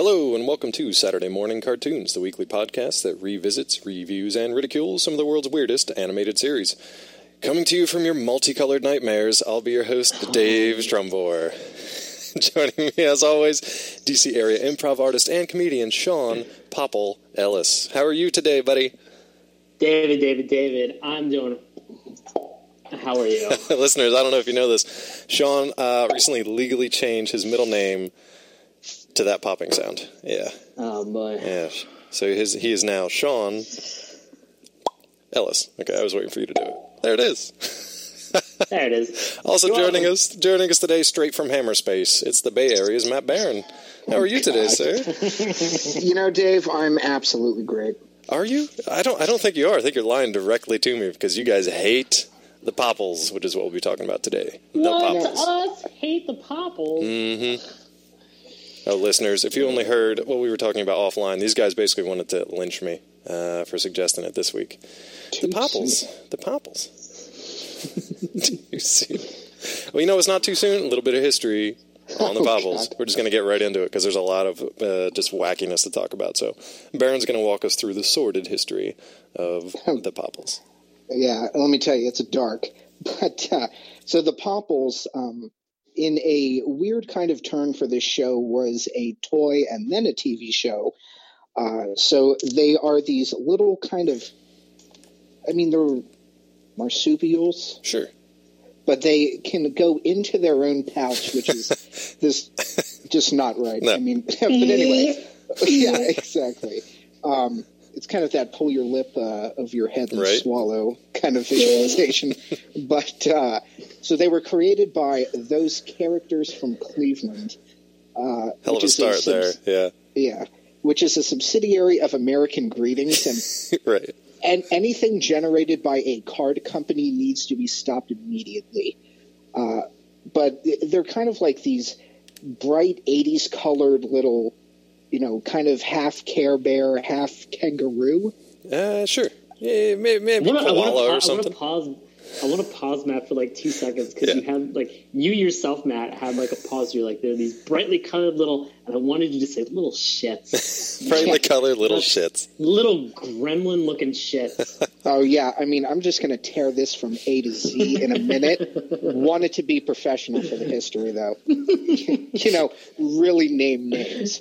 Hello, and welcome to Saturday Morning Cartoons, the weekly podcast that revisits, reviews, and ridicules some of the world's weirdest animated series. Coming to you from your multicolored nightmares, I'll be your host, Dave Strumbor. Joining me, as always, DC area improv artist and comedian Sean Popple Ellis. How are you today, buddy? David, I'm doing... How are you? Listeners, I don't know if you know this. Sean recently legally changed his middle name to that popping sound. Yeah. Oh, boy. Yeah. So he is now Sean Ellis. Okay, I was waiting for you to do it. There it is. There it is. Also joining us today, straight from Hammerspace, it's the Bay Area's Matt Barron. How are you today, sir? You know, Dave, I'm absolutely great. Are you? I don't think you are. I think you're lying directly to me because you guys hate the Popples, which is what we'll be talking about today. Us hate the Popples? Mm-hmm. Oh, listeners, if you only heard what we were talking about offline, these guys basically wanted to lynch me for suggesting it this week. The Popples. Too soon. Well, you know, it's not too soon. A little bit of history on the Popples. God. We're just going to get right into it because there's a lot of just wackiness to talk about. So Barron's going to walk us through the sordid history of the Popples. Yeah, let me tell you, it's dark. But so the Popples, in a weird kind of turn for this show, was a toy and then a TV show. So they are these little kind of, I mean, they're marsupials. Sure. But they can go into their own pouch, which is this just not right. No. I mean, but anyway. Yeah, exactly. It's kind of that pull your lip of your head and swallow kind of visualization. But so they were created by those characters from Cleveland. Hell of a start there, yeah. Yeah, which is a subsidiary of American Greetings. And, right. And anything generated by a card company needs to be stopped immediately. But they're kind of like these bright 80s colored little... you know, kind of half Care Bear, half kangaroo. Sure. Yeah, maybe koala or something. I want to pause, Matt, for like 2 seconds because you had you yourself, Matt, had like a pause. You're like, there are these brightly colored little, and I wanted you to say little shits. Brightly colored little shits. Little gremlin looking shits. Oh yeah, I mean, I'm just going to tear this from A to Z in a minute. Want it to be professional for the history, though. You know, really name names.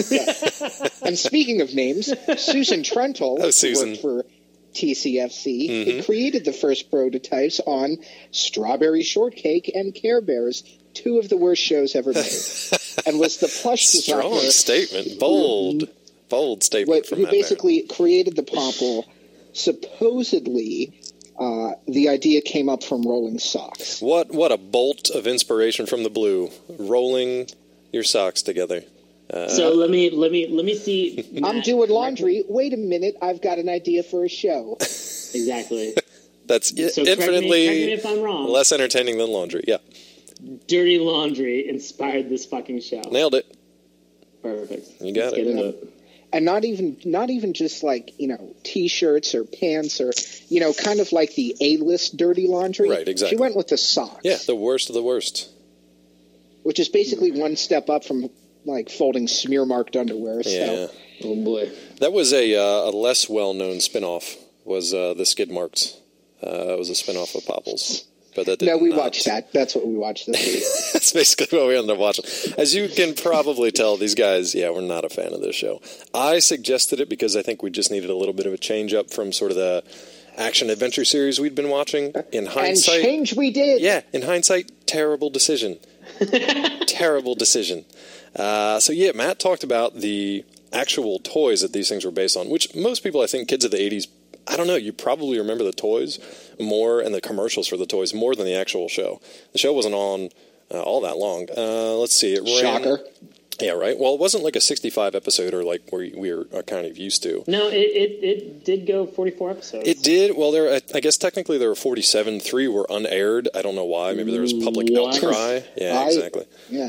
And speaking of names, Susan Trentel worked for TCFC, who created the first prototypes on Strawberry Shortcake and Care Bears, two of the worst shows ever made, and was the plush designer. Strong statement. Bold statement from who Matt basically created the Popple. Supposedly, the idea came up from rolling socks. What a bolt of inspiration from the blue. Rolling your socks together. So let me see. Matt, I'm doing laundry. Wait a minute, I've got an idea for a show. Exactly. That's so infinitely correct me if I'm wrong. Less entertaining than laundry. Yeah. Dirty Laundry inspired this fucking show. Nailed it. Perfect. You got Let's get into it. And not even just like, you know, T-shirts or pants or, you know, kind of like the A-list Dirty Laundry. Right, exactly. She went with the socks. Yeah, the worst of the worst. Which is basically one step up from like folding smear-marked underwear. Yeah. So. Oh boy. That was a less well-known spinoff. Was the Skid Marks? It was a spinoff of Popples. But that did we watched that. That's what we watched this week. That's basically what we ended up watching. As you can probably tell, these guys, we're not a fan of this show. I suggested it because I think we just needed a little bit of a change up from sort of the action-adventure series we'd been watching. In hindsight... And change we did. Yeah, in hindsight, terrible decision. Terrible decision. So Matt talked about the actual toys that these things were based on, which most people, I think, kids of the 80s, I don't know, you probably remember the toys more and the commercials for the toys more than the actual show. The show wasn't on all that long. Let's see. It ran, Shocker. Yeah, right. Well, it wasn't like a 65 episode or like where we are kind of used to. No, it did go 44 episodes. It did. Well, I guess technically there were 47. 3 were unaired. I don't know why. Maybe there was public outcry. Yeah, exactly. Yeah.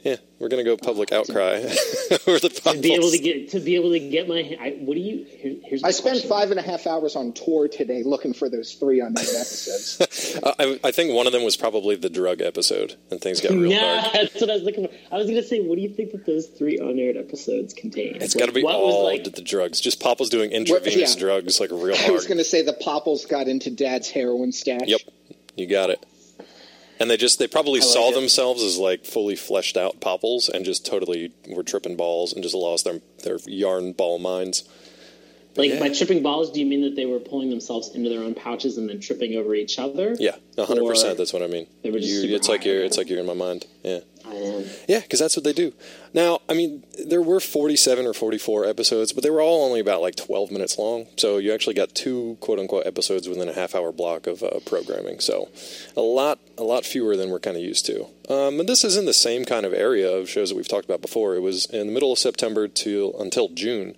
Yeah, we're gonna go public outcry over the Popples. To be able to get my. Here's my I spent question. 5.5 hours on tour today looking for those 3 unknown episodes. I think one of them was probably the drug episode, and things got real dark. That's what I was looking for. I was going to say, what do you think that those 3 unaired episodes contain? It's got to be all the drugs. Just Popples doing intravenous drugs like real hard. I was going to say the Popples got into Dad's heroin stash. Yep, you got it. And they probably saw themselves as like fully fleshed out Popples and just totally were tripping balls and just lost their yarn ball minds. But by tripping balls, do you mean that they were pulling themselves into their own pouches and then tripping over each other? Yeah, 100%. That's what I mean. They were just it's like you're in my mind. Yeah. I am. Yeah, because that's what they do. Now, I mean, there were 47 or 44 episodes, but they were all only about like 12 minutes long. So you actually got 2 quote-unquote episodes within a half-hour block of programming. So a lot fewer than we're kind of used to. And this is in the same kind of area of shows that we've talked about before. It was in the middle of September until June,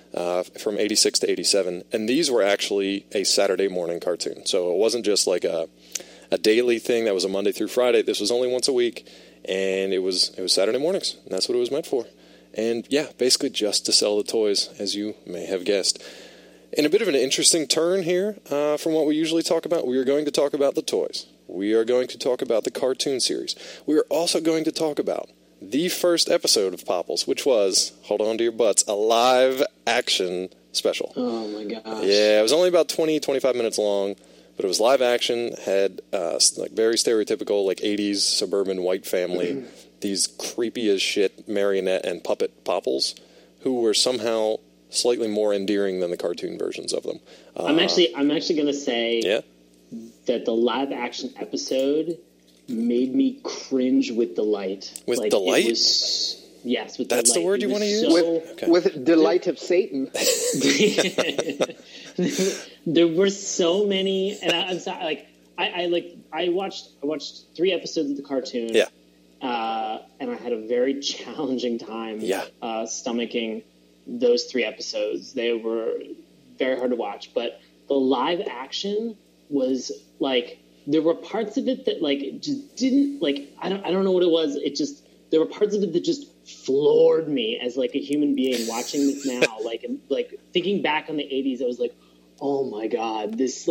from 86 to 87. And these were actually a Saturday morning cartoon. So it wasn't just like a daily thing that was a Monday through Friday. This was only once a week. And it was Saturday mornings, and that's what it was meant for. And yeah, basically just to sell the toys, as you may have guessed. In a bit of an interesting turn here from what we usually talk about, we are going to talk about the toys. We are going to talk about the cartoon series. We are also going to talk about the first episode of Popples, which was, hold on to your butts, a live-action special. Oh my gosh. Yeah, it was only about 20-25 minutes long. But it was live action, had like very stereotypical like 80s suburban white family, these creepy as shit marionette and puppet Popples, who were somehow slightly more endearing than the cartoon versions of them. I'm actually going to say that the live action episode made me cringe with delight. With delight? Yes, with That's delight. The word you want to use? With delight of Satan. There were so many, and I'm sorry. I watched 3 episodes of the cartoon. Yeah. And I had a very challenging time. Yeah. Stomaching those 3 episodes. They were very hard to watch, but the live action was like there were parts of it that like just didn't like. I don't know what it was. It just there were parts of it that just floored me as like a human being watching this now. like thinking back on the 80s, I was like, oh my God, this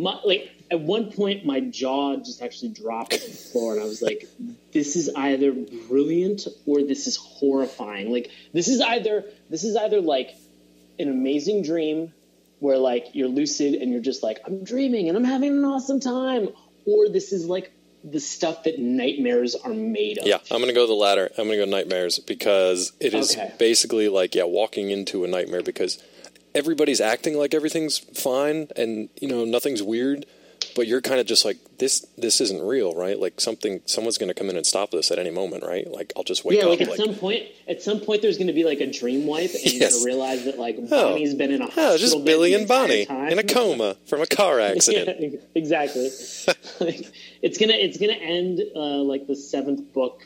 at one point my jaw just actually dropped to the floor and I was like, this is either brilliant or this is horrifying. Like this is either like an amazing dream where like you're lucid and you're just like, I'm dreaming and I'm having an awesome time, or this is like the stuff that nightmares are made of. Yeah, I'm going to go the latter. I'm going to go nightmares because it is basically like, walking into a nightmare because everybody's acting like everything's fine and, nothing's weird, but you're kind of just like, this isn't real, right? Like someone's going to come in and stop this at any moment, right? Like I'll just wake up. Yeah, like at some point there's going to be like a dream wipe and you're going to realize that like Bonnie's been in a hospital just Billy and Bonnie time. In a coma from a car accident. Yeah, exactly. Like, it's gonna end like the 7th book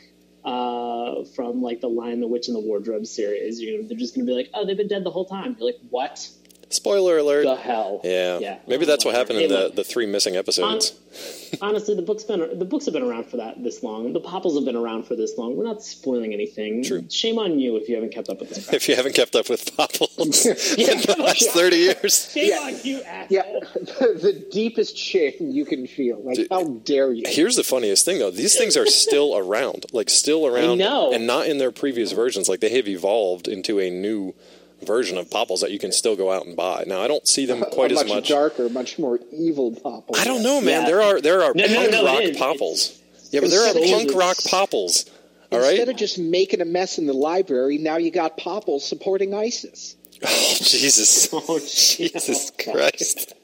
from like the Lion, the Witch, and the Wardrobe series. They're just gonna be like, oh, they've been dead the whole time. You're like, what? Spoiler alert. The hell. Yeah. Maybe that's what happened in the 3 missing episodes. Honestly, the books have been around for this long. The Popples have been around for this long. We're not spoiling anything. True. Shame on you if you haven't kept up with this. If you haven't kept up with Popples in the last 30 years. Shame on you, asshole. Yeah, the deepest shame you can feel. Like, how dare you? Here's the funniest thing, though. These things are still around. Like, still around. I know. And not in their previous versions. Like, they have evolved into a new version of Popples that you can still go out and buy. Now, I don't see them quite as much. Much darker, much more evil Popples. I don't know, man. Yeah. There are punk rock Popples. Yeah, but there are punk rock Popples. All right? Instead of just making a mess in the library, now you got Popples supporting ISIS. Oh, Jesus. Jesus Christ.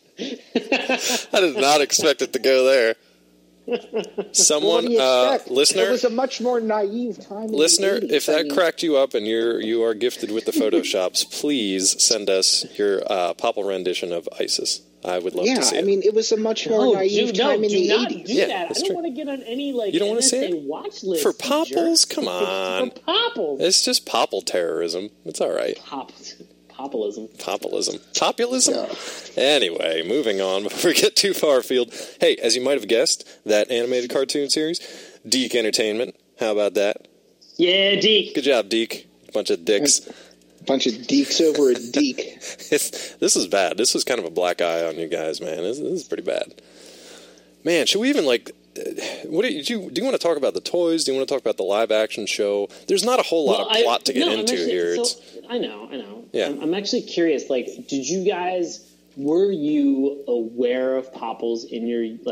I did not expect it to go there. Someone, listener, it was a much more naive time. Listener, if that cracked you up and you are gifted with the Photoshops, please send us your Popple rendition of ISIS. I would love to see it. I mean, it was a much more naive time in the 80s. Do that. I don't want to get on any you don't want to see it? Watch list for Popples. Come on, for Popples. It's just Popple terrorism. It's all right. Populism. Yeah. Anyway, moving on before we get too far afield. Hey, as you might have guessed, that animated cartoon series, Deke Entertainment. How about that? Yeah, Deke. Good job, Deke. Bunch of dicks. Bunch of deeks over a deek. This is bad. This is kind of a black eye on you guys, man. This is pretty bad. Man, should we even, like... What do you want to talk about the toys? Do you want to talk about the live action show? There's not a whole lot of plot to get into here. I know. Yeah. I'm actually curious. Like, were you aware of Popples in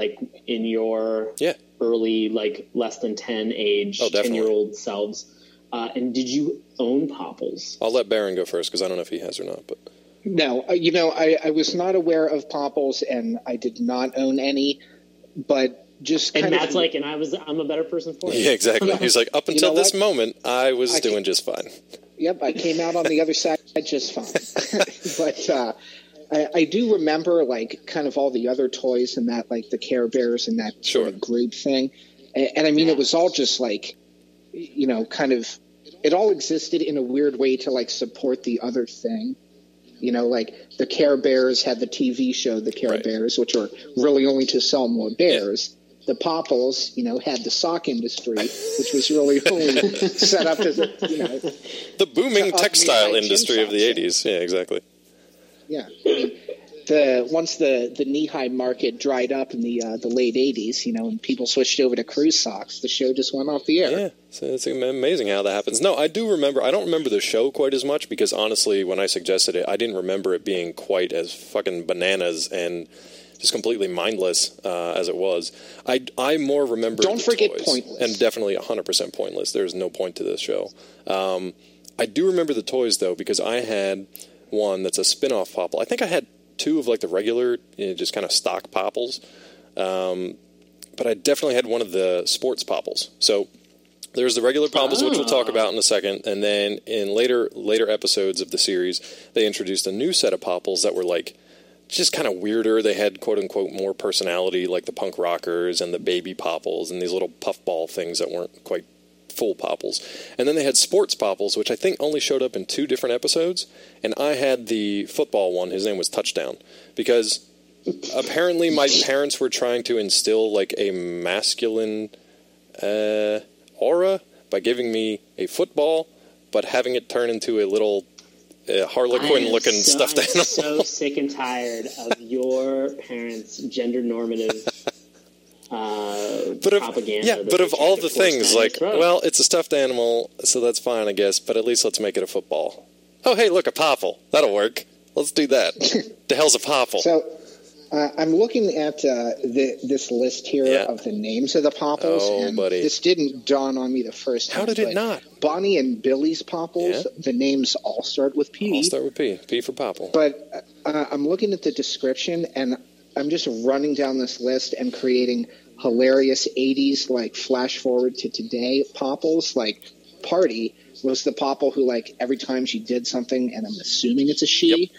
your early, like, less than 10 age, 10-year-old selves? And did you own Popples? I'll let Baron go first because I don't know if he has or not. But no, I was not aware of Popples, and I did not own any, but. I'm a better person for it. Yeah, exactly. He's like, up until this moment, I was doing just fine. Yep, I came out on the other side just fine. But I do remember, like, kind of all the other toys and that, like, the Care Bears and that sort of group thing. And I mean, it was all just, like, kind of, it all existed in a weird way to, like, support the other thing. Like the Care Bears had the TV show, The Care Bears, which were really only to sell more bears. Yeah. The Popples, had the sock industry, which was really only set up as the booming textile industry of the 80s. Yeah, exactly. Yeah. I mean, once the knee-high market dried up in the late 80s, and people switched over to cruise socks, the show just went off the air. Yeah, so it's amazing how that happens. No, I don't remember the show quite as much because, honestly, when I suggested it, I didn't remember it being quite as fucking bananas and just completely mindless as it was. I more remember Don't forget toys, pointless. and definitely 100% pointless. There's no point to this show. I do remember the toys, though, because I had one that's a spin-off Popple. I think I had two of, like, the regular, just kind of stock Popples. But I definitely had one of the sports Popples. So there's the regular Popples, which we'll talk about in a second. And then in later episodes of the series, they introduced a new set of Popples that were, like, just kind of weirder. They had, quote-unquote, more personality, like the punk rockers and the baby Popples and these little puffball things that weren't quite full Popples. And then they had sports Popples, which I think only showed up in 2 different episodes. And I had the football one. His name was Touchdown. Because apparently my parents were trying to instill, like, a masculine aura by giving me a football, but having it turn into a little Harlequin-looking stuffed animal. I'm so sick and tired of your parents' gender-normative propaganda. Yeah, but of all the things, like, well, it's a stuffed animal, so that's fine, I guess, but at least let's make it a football. Oh, hey, look, a Popple. That'll work. Let's do that. The hell's a Popple? So, I'm looking at this list here of the names of the Popples, and this didn't dawn on me the first time. How did it not? Bonnie and Billy's Popples, the names all start with P. All start with P. P for Popple. But I'm looking at the description, and I'm just running down this list and creating hilarious 80s, like, flash forward to today Popples. Like, Party was the Popple who, like, every time she did something, and I'm assuming it's a she,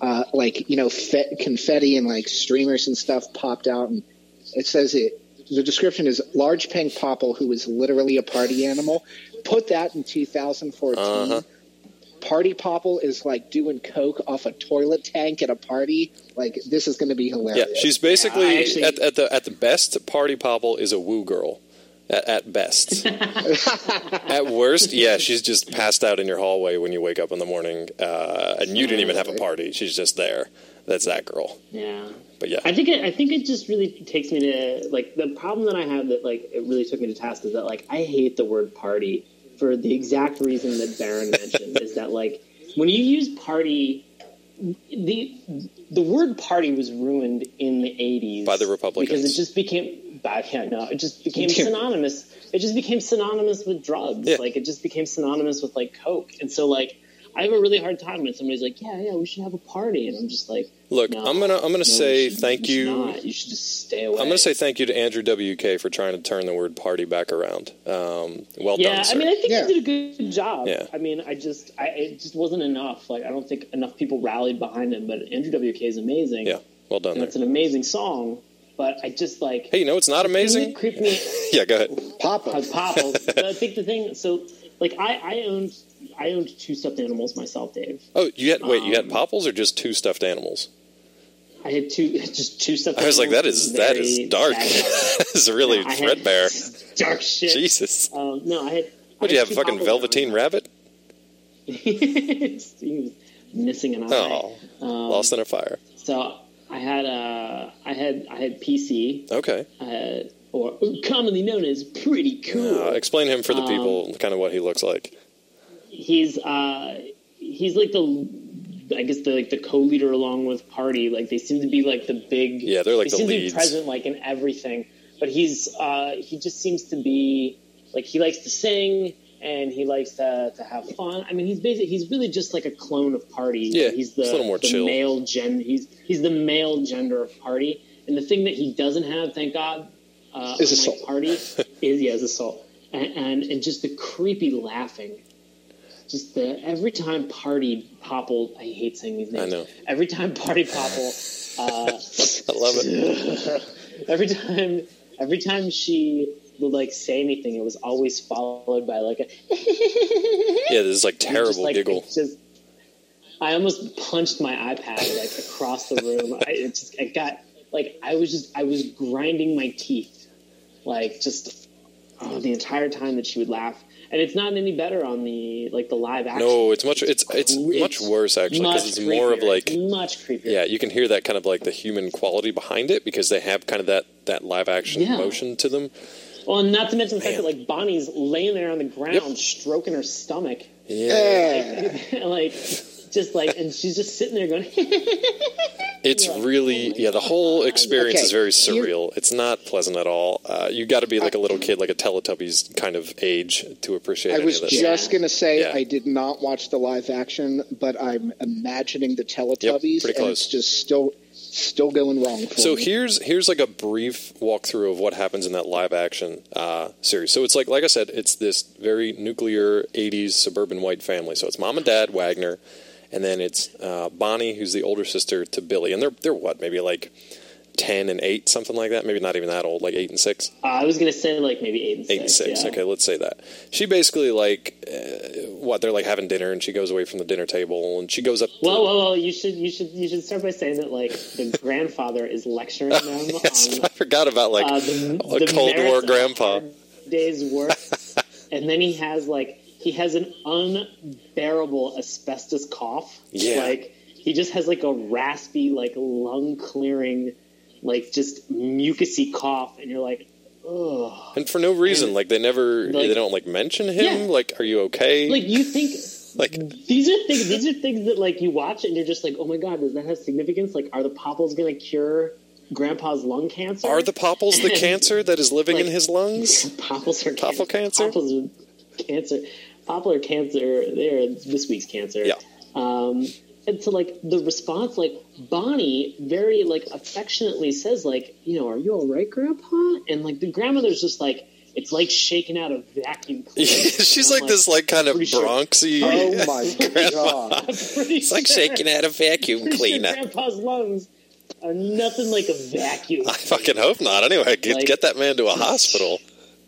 confetti and, like, streamers and stuff popped out, and it says the description is large pink Popple who is literally a party animal. Put that in 2014. Party Popple is, like, doing coke off a toilet tank at a party. Like, this is going to be hilarious. Yeah, she's basically at the best. Party Popple is a woo girl. At best. At worst, she's just passed out in your hallway when you wake up in the morning, and you didn't even have a party. She's just there. That's that girl. Yeah. But yeah. I think it just really takes me to, like, the problem that I have that, like, it really took me to task is that, like, I hate the word party for the exact reason that Baron mentioned, is that, like, when you use party, the word party was ruined in the 80s by the Republicans because it just became synonymous. It just became synonymous with drugs. Yeah. Like, it just became synonymous with, like, coke. And so, like, I have a really hard time when somebody's like, yeah, we should have a party, and I'm just like, look, no, I'm gonna say thank you. You should just stay away. I'm gonna say thank you to Andrew WK for trying to turn the word party back around. Well done, sir. I mean, I think he did a good job. Yeah. I mean, it just wasn't enough. Like, I don't think enough people rallied behind him. But Andrew WK is amazing. Yeah, well done. And it's an amazing song. But I just, like... Hey, you know it's not amazing? Creep me. Yeah, go ahead. Popples. But I think the thing... So, like, I owned 2 stuffed animals myself, Dave. Oh, you had Popples or just 2 stuffed animals? I had 2 stuffed animals. I was like, that is dark. That is really threadbare. Dark shit. Jesus. No, I What, do you have a fucking Velveteen Rabbit? He was missing an eye. Oh, lost in a fire. So I had PC. Okay. Or commonly known as Pretty Cool. Explain him for the people, kind of what he looks like. He's like the co-leader along with Party. Like, they seem to be like the big. Yeah, they're like the leads. They seem to be present like in everything. But he just seems to be like, he likes to sing and he likes to have fun. I mean, he's really just like a clone of Party. Yeah, he's a little more chill. Male he's the male gender of Party. And the thing that he doesn't have, thank God, is a soul. Party is a soul, and just the creepy laughing. Just every time Party Popple, I hate saying these names. I know. Every time Party Popple, I love it. Every time she would like say anything, it was always followed by like a yeah, this is like terrible giggle. I almost punched my iPad like across the room. I was grinding my teeth, like the entire time that she would laugh. And it's not any better on the live action. No, it's much worse actually, because it's more of like much creepier. Yeah, you can hear that kind of like the human quality behind it because they have kind of that live action motion to them. Well, and not to mention the fact that like Bonnie's laying there on the ground, stroking her stomach. Yeah, and she's just sitting there going. It's really, the whole experience is very surreal. It's not pleasant at all. You got to be like a little kid, like a Teletubbies kind of age to appreciate any of this. I was just going to say I did not watch the live action, but I'm imagining the Teletubbies, pretty close. And it's just still going wrong for So me. here's like a brief walkthrough of what happens in that live action series. So it's like I said, it's this very nuclear 80s suburban white family. So it's mom and dad, Wagner. And then it's Bonnie, who's the older sister to Billy. And they're what, maybe like 10 and 8, something like that? Maybe not even that old, like 8 and 6? I was going to say like maybe 8 and 6. 8 and 6, yeah. Okay, let's say that. She basically they're like having dinner, and she goes away from the dinner table, and she goes up to... Well, you should start by saying that like the grandfather is lecturing them yes, on... I forgot about like the Cold War grandpa. Day's work. And then he has an unbearable asbestos cough. Yeah. Like, he just has, like, a raspy, like, lung-clearing, like, just mucusy cough. And you're like, ugh. And for no reason. Like, they don't, like, mention him. Yeah. Like, are you okay? Like, you think... like, these are things that, like, you watch and you're just like, oh, my God, does that have significance? Like, are the Popples going to cure Grandpa's lung cancer? Are the Popples the cancer that is living in his lungs? Popples are Popple cancer? Popples are cancer. Popular cancer, they're this week's cancer. Yeah. And so, like, the response, like, Bonnie very, like, affectionately says, like, are you all right, Grandpa? And, like, the grandmother's just like, it's like shaking out a vacuum cleaner. She's like this, like, kind of Bronxy. Oh, my God. It's like shaking out a vacuum cleaner. Grandpa's lungs are nothing like a vacuum. I fucking hope not. Anyway, get that man to a hospital.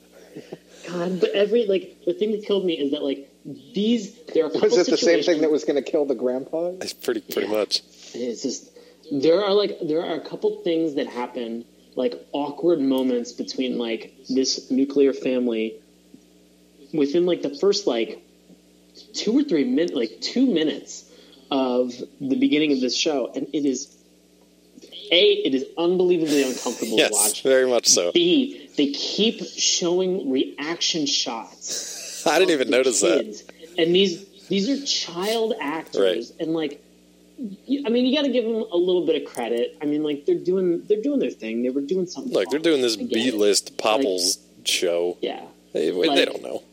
God, but the thing that killed me is that, like, there are a couple was it the same situations- thing that was going to kill the grandpa? It's pretty much. It's just, there are a couple things that happen, like, awkward moments between, like, this nuclear family within, like, the first, like, 2 or 3 minutes, like, 2 minutes of the beginning of this show, and it is unbelievably uncomfortable to watch. Yes, very much so. B, they keep showing reaction shots. I didn't even notice kids. And these are child actors, and like, I mean, you got to give them a little bit of credit. I mean, like, they're doing their thing. They were doing something. Look, they're doing this B-list Popples show. Yeah, they don't know.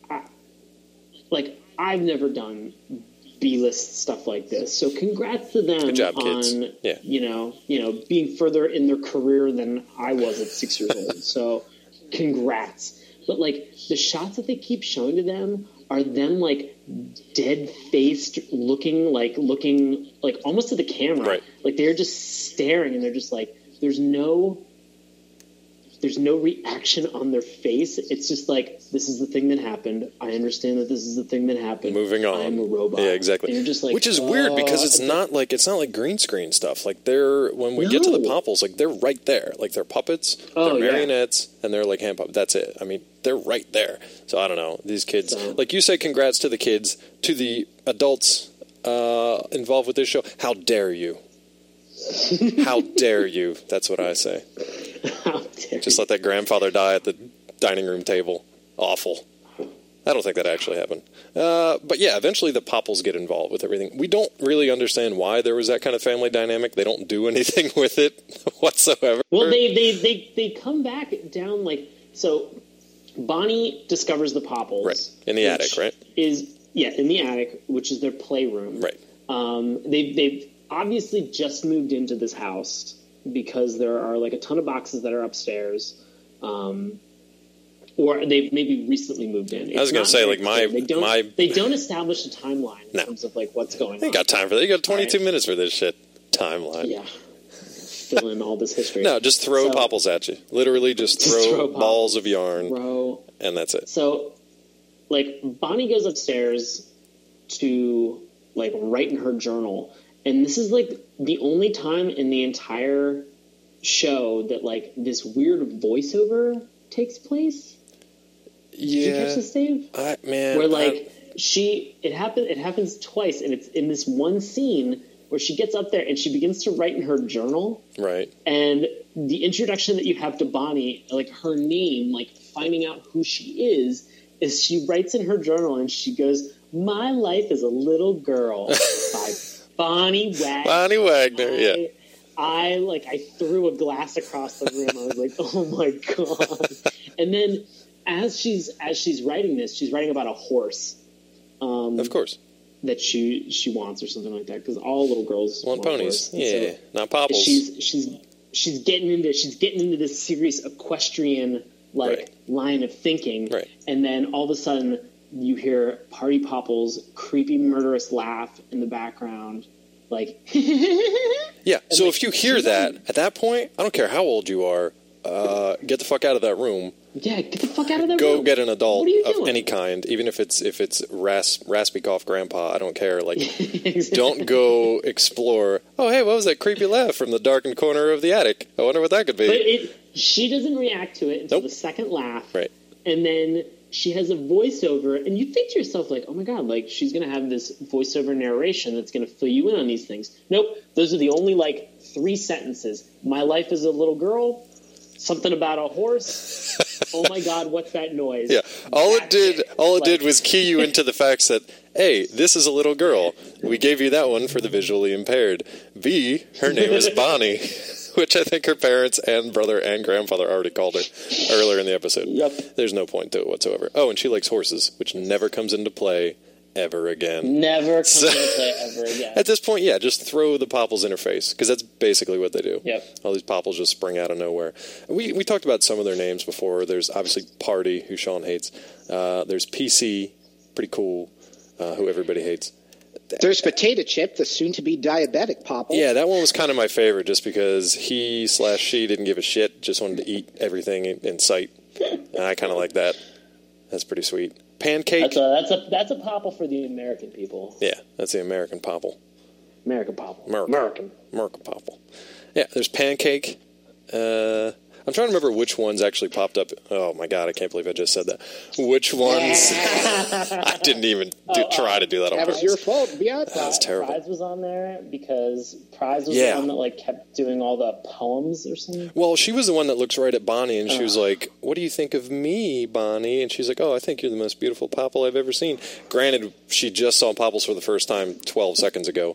I've never done B-list stuff like this, so congrats to them. Good job, kids. On being further in their career than I was at 6 years old. So congrats. But like, the shots that they keep showing to them are them like dead-faced looking like almost to the camera. Right. Like, they're just staring, and they're just like, there's no reaction on their face. It's just like, this is the thing that happened. I understand that this is the thing that happened. Moving on. I'm a robot. Yeah, exactly. And you're just like, which is weird because it's not like green screen stuff. Like, when we get to the Popples, like, they're right there. Like, they're puppets, they're marionettes, and they're like hand puppets. That's it. I mean, they're right there. So I don't know. These kids, like you say, congrats to the kids, to the adults involved with this show. How dare you? How dare you? That's what I say. How dare Just let that grandfather die at the dining room table. Awful. I don't think that actually happened. But yeah, eventually the Popples get involved with everything. We don't really understand why there was that kind of family dynamic. They don't do anything with it whatsoever. Well, they come back down, like, so Bonnie discovers the Popples. Right. In the attic, right? In the attic, which is their playroom. Right. They've obviously just moved into this house because there are, like, a ton of boxes that are upstairs. Or they've maybe recently moved in. I was going to say, like, they don't establish a timeline in terms of, like, what's going on. They got time for that. You got 22 minutes for this shit. Timeline. Yeah. Fill in all this history. No, just throw Popples at you. Literally just throw balls of yarn. And that's it. So, like, Bonnie goes upstairs to, like, write in her journal. And this is, like, the only time in the entire show that, like, this weird voiceover takes place. Did you catch this, Dave? Where, like, it happens twice, and it's in this one scene where she gets up there and she begins to write in her journal. Right. And the introduction that you have to Bonnie, like, her name, like, finding out who she is she writes in her journal and she goes, "My life as a little girl," by Bonnie Wagner. Bonnie Wagner, yeah. I threw a glass across the room. I was like, oh my God. And then as she's writing this, she's writing about a horse. Of course. That she wants or something like that, because all little girls want ponies. Yeah, so not Popples. She's getting into this serious equestrian line of thinking. Right. And then all of a sudden you hear Party Popples' creepy murderous laugh in the background. Like, yeah. So if you hear that at that point, I don't care how old you are, get the fuck out of that room. Yeah, get the fuck out of that room. Go get an adult of any kind, even if it's raspy cough grandpa. I don't care. Like, exactly. Don't go explore. Oh, hey, what was that creepy laugh from the darkened corner of the attic? I wonder what that could be. But she doesn't react to it until the second laugh, right? And then she has a voiceover, and you think to yourself, like, oh my God, like, she's going to have this voiceover narration that's going to fill you in on these things. Nope. Those are the only, like, 3 sentences. My life as a little girl, something about a horse. Oh my God, what's that noise? Yeah. All it did was key you into the facts that, A, this is a little girl. We gave you that one for the visually impaired. B, her name is Bonnie. Which I think her parents and brother and grandfather already called her earlier in the episode. Yep. There's no point to it whatsoever. Oh, and she likes horses, which never comes into play ever again. Never comes into play ever again. At this point, yeah, just throw the Popples in her face, because that's basically what they do. Yep. All these Popples just spring out of nowhere. We talked about some of their names before. There's obviously Party, who Sean hates. There's PC, pretty cool, who everybody hates. There's Potato Chip, the soon-to-be diabetic Popple. Yeah, that one was kind of my favorite just because he/she didn't give a shit, just wanted to eat everything in sight. And I kind of like that. That's pretty sweet. Pancake. That's a Popple for the American people. Yeah, that's the American Popple. American Popple. American Popple. Yeah, there's Pancake. I'm trying to remember which ones actually popped up. Oh, my God, I can't believe I just said that. Which ones? I didn't even try to do that on purpose. That was your fault, yeah. That's terrible. Prize was on there because Prize was the one that, like, kept doing all the poems or something. Well, she was the one that looks right at Bonnie, and she was like, "What do you think of me, Bonnie?" And she's like, "Oh, I think you're the most beautiful Popple I've ever seen." Granted, she just saw Popples for the first time 12 seconds ago.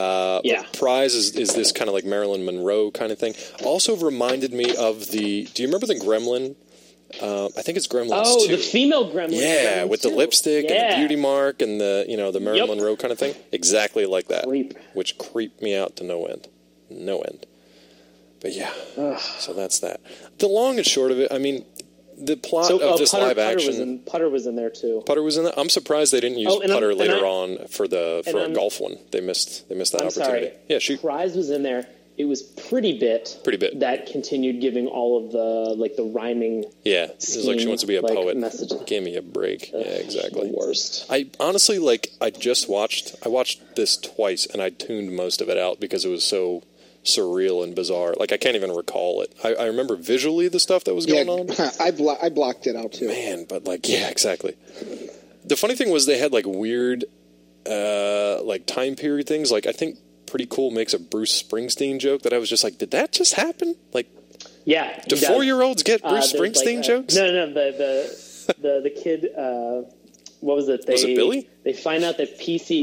Prize is this kind of like Marilyn Monroe kind of thing. Also reminded me of do you remember the Gremlin? I think it's Gremlins 2. The female Gremlin. Yeah, Gremlins with the lipstick and the beauty mark and the Marilyn Monroe kind of thing. Exactly like that. Which creeped me out to no end. No end. But yeah, so that's that. The long and short of it, I mean, the plot of this live action... Putter was in there too. Putter was in there? I'm surprised they didn't use Putter later on for a golf one. They missed that opportunity. Sorry. Yeah, shoot. Prize was in there. It was Pretty Bit that continued giving all of the rhyming. Yeah, it was like she wants to be a poet. Messages. Give me a break. Yeah, exactly. The worst. I honestly I watched this twice and I tuned most of it out because it was so surreal and bizarre. Like, I can't even recall it. I remember visually the stuff that was going on. I blocked it out too. Man, but like, yeah, exactly. The funny thing was they had like weird, like time period things. Like, I think Pretty Cool makes a Bruce Springsteen joke that I was just like, did that just happen? Like, yeah, do 4-year-olds get Bruce Springsteen jokes? No, the kid. What was it? Was it Billy? They find out that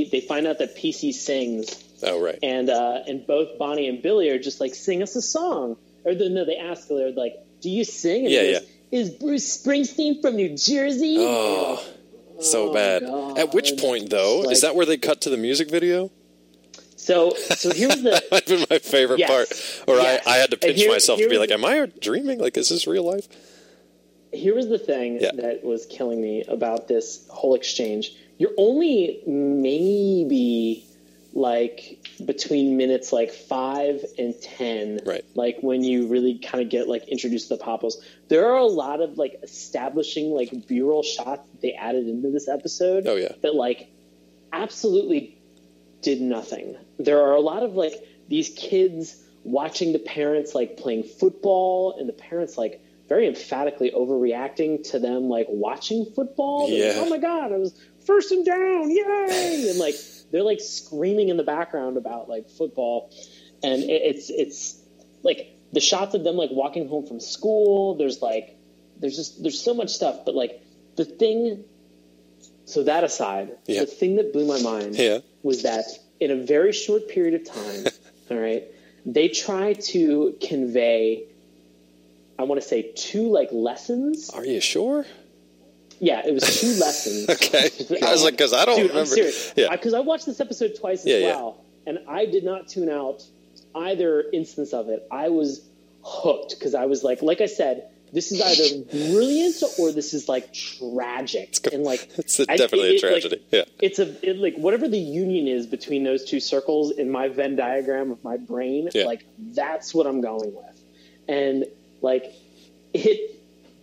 PC sings. Oh, right. And both Bonnie and Billy are just like, sing us a song. Or they ask, they're like, do you sing? And he goes, is Bruce Springsteen from New Jersey? Oh, so bad. God. At which point, though, like, is that where they cut to the music video? So here's the... That might have been my favorite part. Or I had to pinch myself to be like, am I dreaming? Like, is this real life? Here was the thing that was killing me about this whole exchange. You're only maybe... like between minutes like 5 and 10, right? Like when you really kind of get like introduced to the Popples. There are a lot of like establishing like B-roll shots that they added into this episode. Oh yeah, that like absolutely did nothing. There are a lot of like these kids watching the parents like playing football, and the parents like very emphatically overreacting to them like watching football. Yeah. Like, oh my God, I was first and down, yay! And like. They're like screaming in the background about like football, and it's like the shots of them like walking home from school. There's so much stuff, but like the thing. So that aside, the thing that blew my mind was that in a very short period of time, all right, they try to convey. I want to say 2 like lessons. Are you sure? Yeah, it was 2 lessons. Okay. I was like, because I don't remember. I'm serious. Yeah. Because I watched this episode twice as well, and I did not tune out either instance of it. I was hooked because I was like I said, this is either brilliant or this is like tragic. And like, it's definitely a tragedy. Like, it's like whatever the union is between those 2 circles in my Venn diagram of my brain. Like that's what I'm going with, and like it.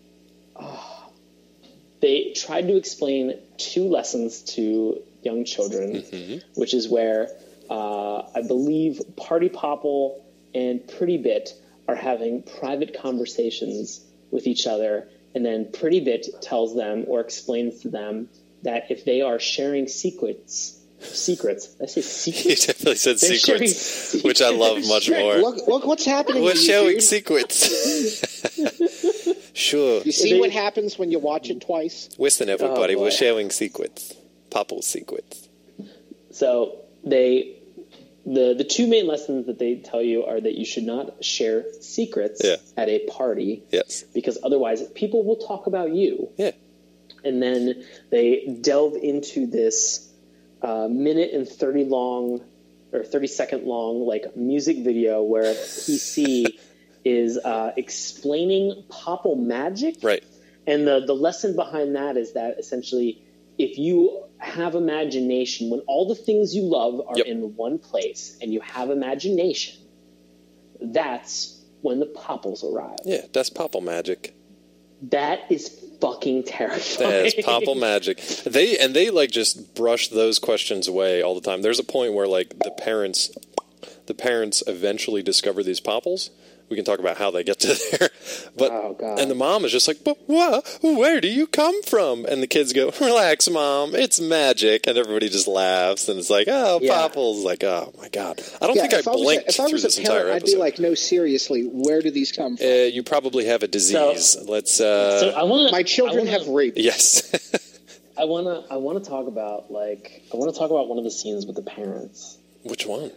They tried to explain 2 lessons to young children, which is where I believe Party Popple and Pretty Bit are having private conversations with each other, and then Pretty Bit tells them or explains to them that if they are sharing secrets. I say secrets? You definitely said secrets, which I love much more. Look what's happening. We're showing secrets. Sure. You see what happens when you watch it twice? Listen, everybody, we're sharing secrets. Popple's secrets. So the 2 main lessons that they tell you are that you should not share secrets at a party. Yes. Because otherwise people will talk about you. Yeah. And then they delve into this minute and 30-second long like music video where PC is explaining Popple magic. Right. And the lesson behind that is that essentially if you have imagination, when all the things you love are in one place and you have imagination, that's when the Popples arrive. Yeah, that's Popple magic. That is fucking terrifying. That is Popple magic. They like just brush those questions away all the time. There's a point where like the parents eventually discover these Popples. We can talk about how they get to there. But and the mom is just like, but where do you come from? And the kids go, relax, Mom, it's magic. And everybody just laughs. And it's like, Popples. Like, oh, my God. I don't think I blinked through this entire episode. I'd be like, no, seriously, where do these come from? You probably have a disease. My children have rape. Yes. I want to talk about one of the scenes with the parents. Which one?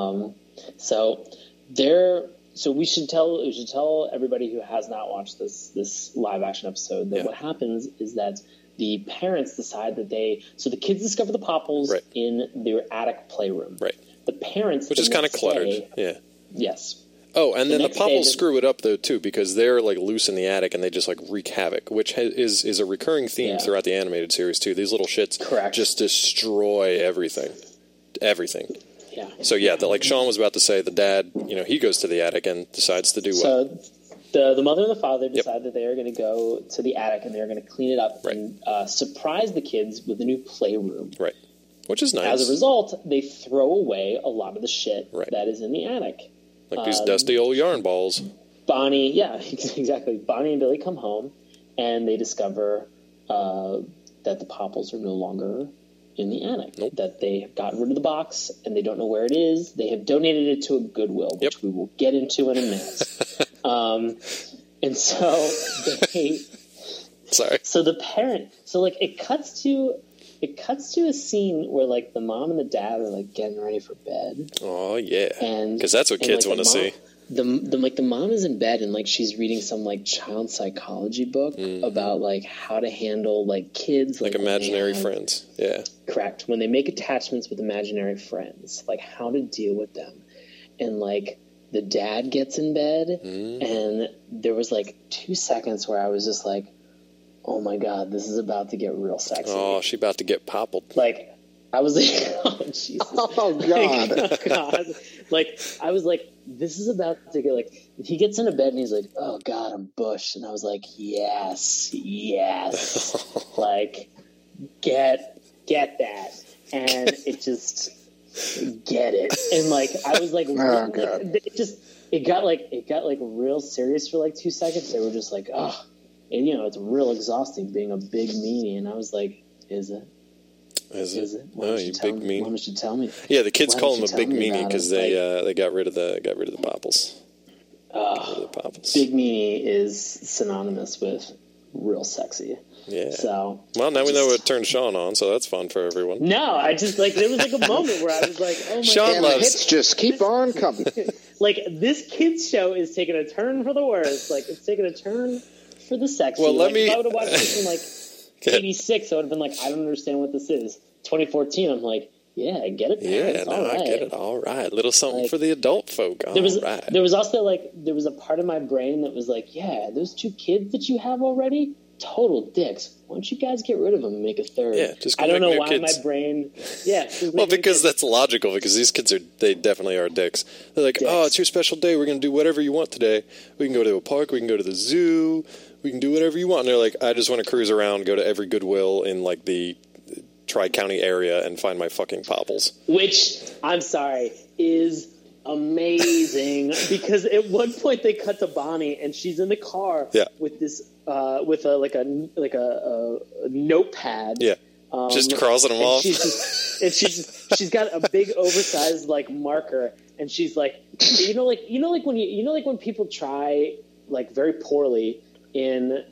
So we should tell everybody who has not watched this live action episode that what happens is that the parents decide that the kids discover the Popples in their attic playroom. Right. The parents, which is kind of cluttered. Yes. Oh, and then the Popples screw it up though too because they're like loose in the attic and they just like wreak havoc, which is a recurring theme throughout the animated series too. These little shits just destroy everything. Yeah. So like Sean was about to say, the dad, he goes to the attic and decides to do what? So the mother and the father decide that they are going to go to the attic and they're going to clean it up and surprise the kids with a new playroom. Right. Which is nice. As a result, they throw away a lot of the shit that is in the attic. Like these dusty old yarn balls. Bonnie, yeah, exactly. Bonnie and Billy come home, and they discover that the Popples are no longer in the attic. Nope. That they have gotten rid of the box, and they don't know where it is. They have donated it to a Goodwill, which we will get into in a minute. And so they... Sorry. So the parent... So, like, it cuts to a scene where, like, the mom and the dad are, like, getting ready for bed. Oh, yeah. And because that's what kids want to see. The mom is in bed and, like, she's reading some, like, child psychology book about, like, how to handle, like, kids. Like imaginary friends. Yeah. Correct. When they make attachments with imaginary friends, like, how to deal with them. And, like, the dad gets in bed and there was, like, 2 seconds where I was just like, oh, my God, this is about to get real sexy. Oh, she about to get poppled. Like, I was like, oh, Jesus. Oh, God. Like, oh, God. Like, I was like, this is about to get, like, he gets into bed and he's like, oh, God, I'm Bush. And I was like, yes. Like, get that. And it just, get it. And, like, I was like, oh, God. It got real serious for, like, 2 seconds. They were just like, oh. And, you know, it's real exhausting being a big meanie. And I was like, is it? Is it? Oh, you big meanie. Why don't you tell me? Yeah, the kids call him a big meanie because they got rid of the Popples. Big meanie is synonymous with real sexy. Yeah. So well, now we know what turned Sean on, so that's fun for everyone. No, I just like there was like a moment where I was like, oh my Sean God. loves hits just keep on coming. Like this kids show is taking a turn for the worse. Like it's taking a turn for the sexy. Well, if I would have watched this in like 86, I would have been like, I don't understand what this is. 2014, I'm like, yeah, I get it. Yeah, no, I get it. All right, little something for the adult folk. There was also like there was a part of my brain that was like, yeah, those 2 kids that you have already, total dicks. Why don't you guys get rid of them and make a third? Yeah, just I don't know why kids. my brain. Yeah, well, because that's logical. Because these kids they definitely are dicks. They're like, oh, it's your special day. We're gonna do whatever you want today. We can go to a park. We can go to the zoo. We can do whatever you want. And they're like, I just want to cruise around, go to every Goodwill in like the Tri-County area and find my fucking Popples. Which, I'm sorry, is amazing. Because at one point they cut to Bonnie and she's in the car with this, with a notepad. Yeah. Just crossing them off. She's got a big oversized like marker and she's like, you know when people try like very poorly in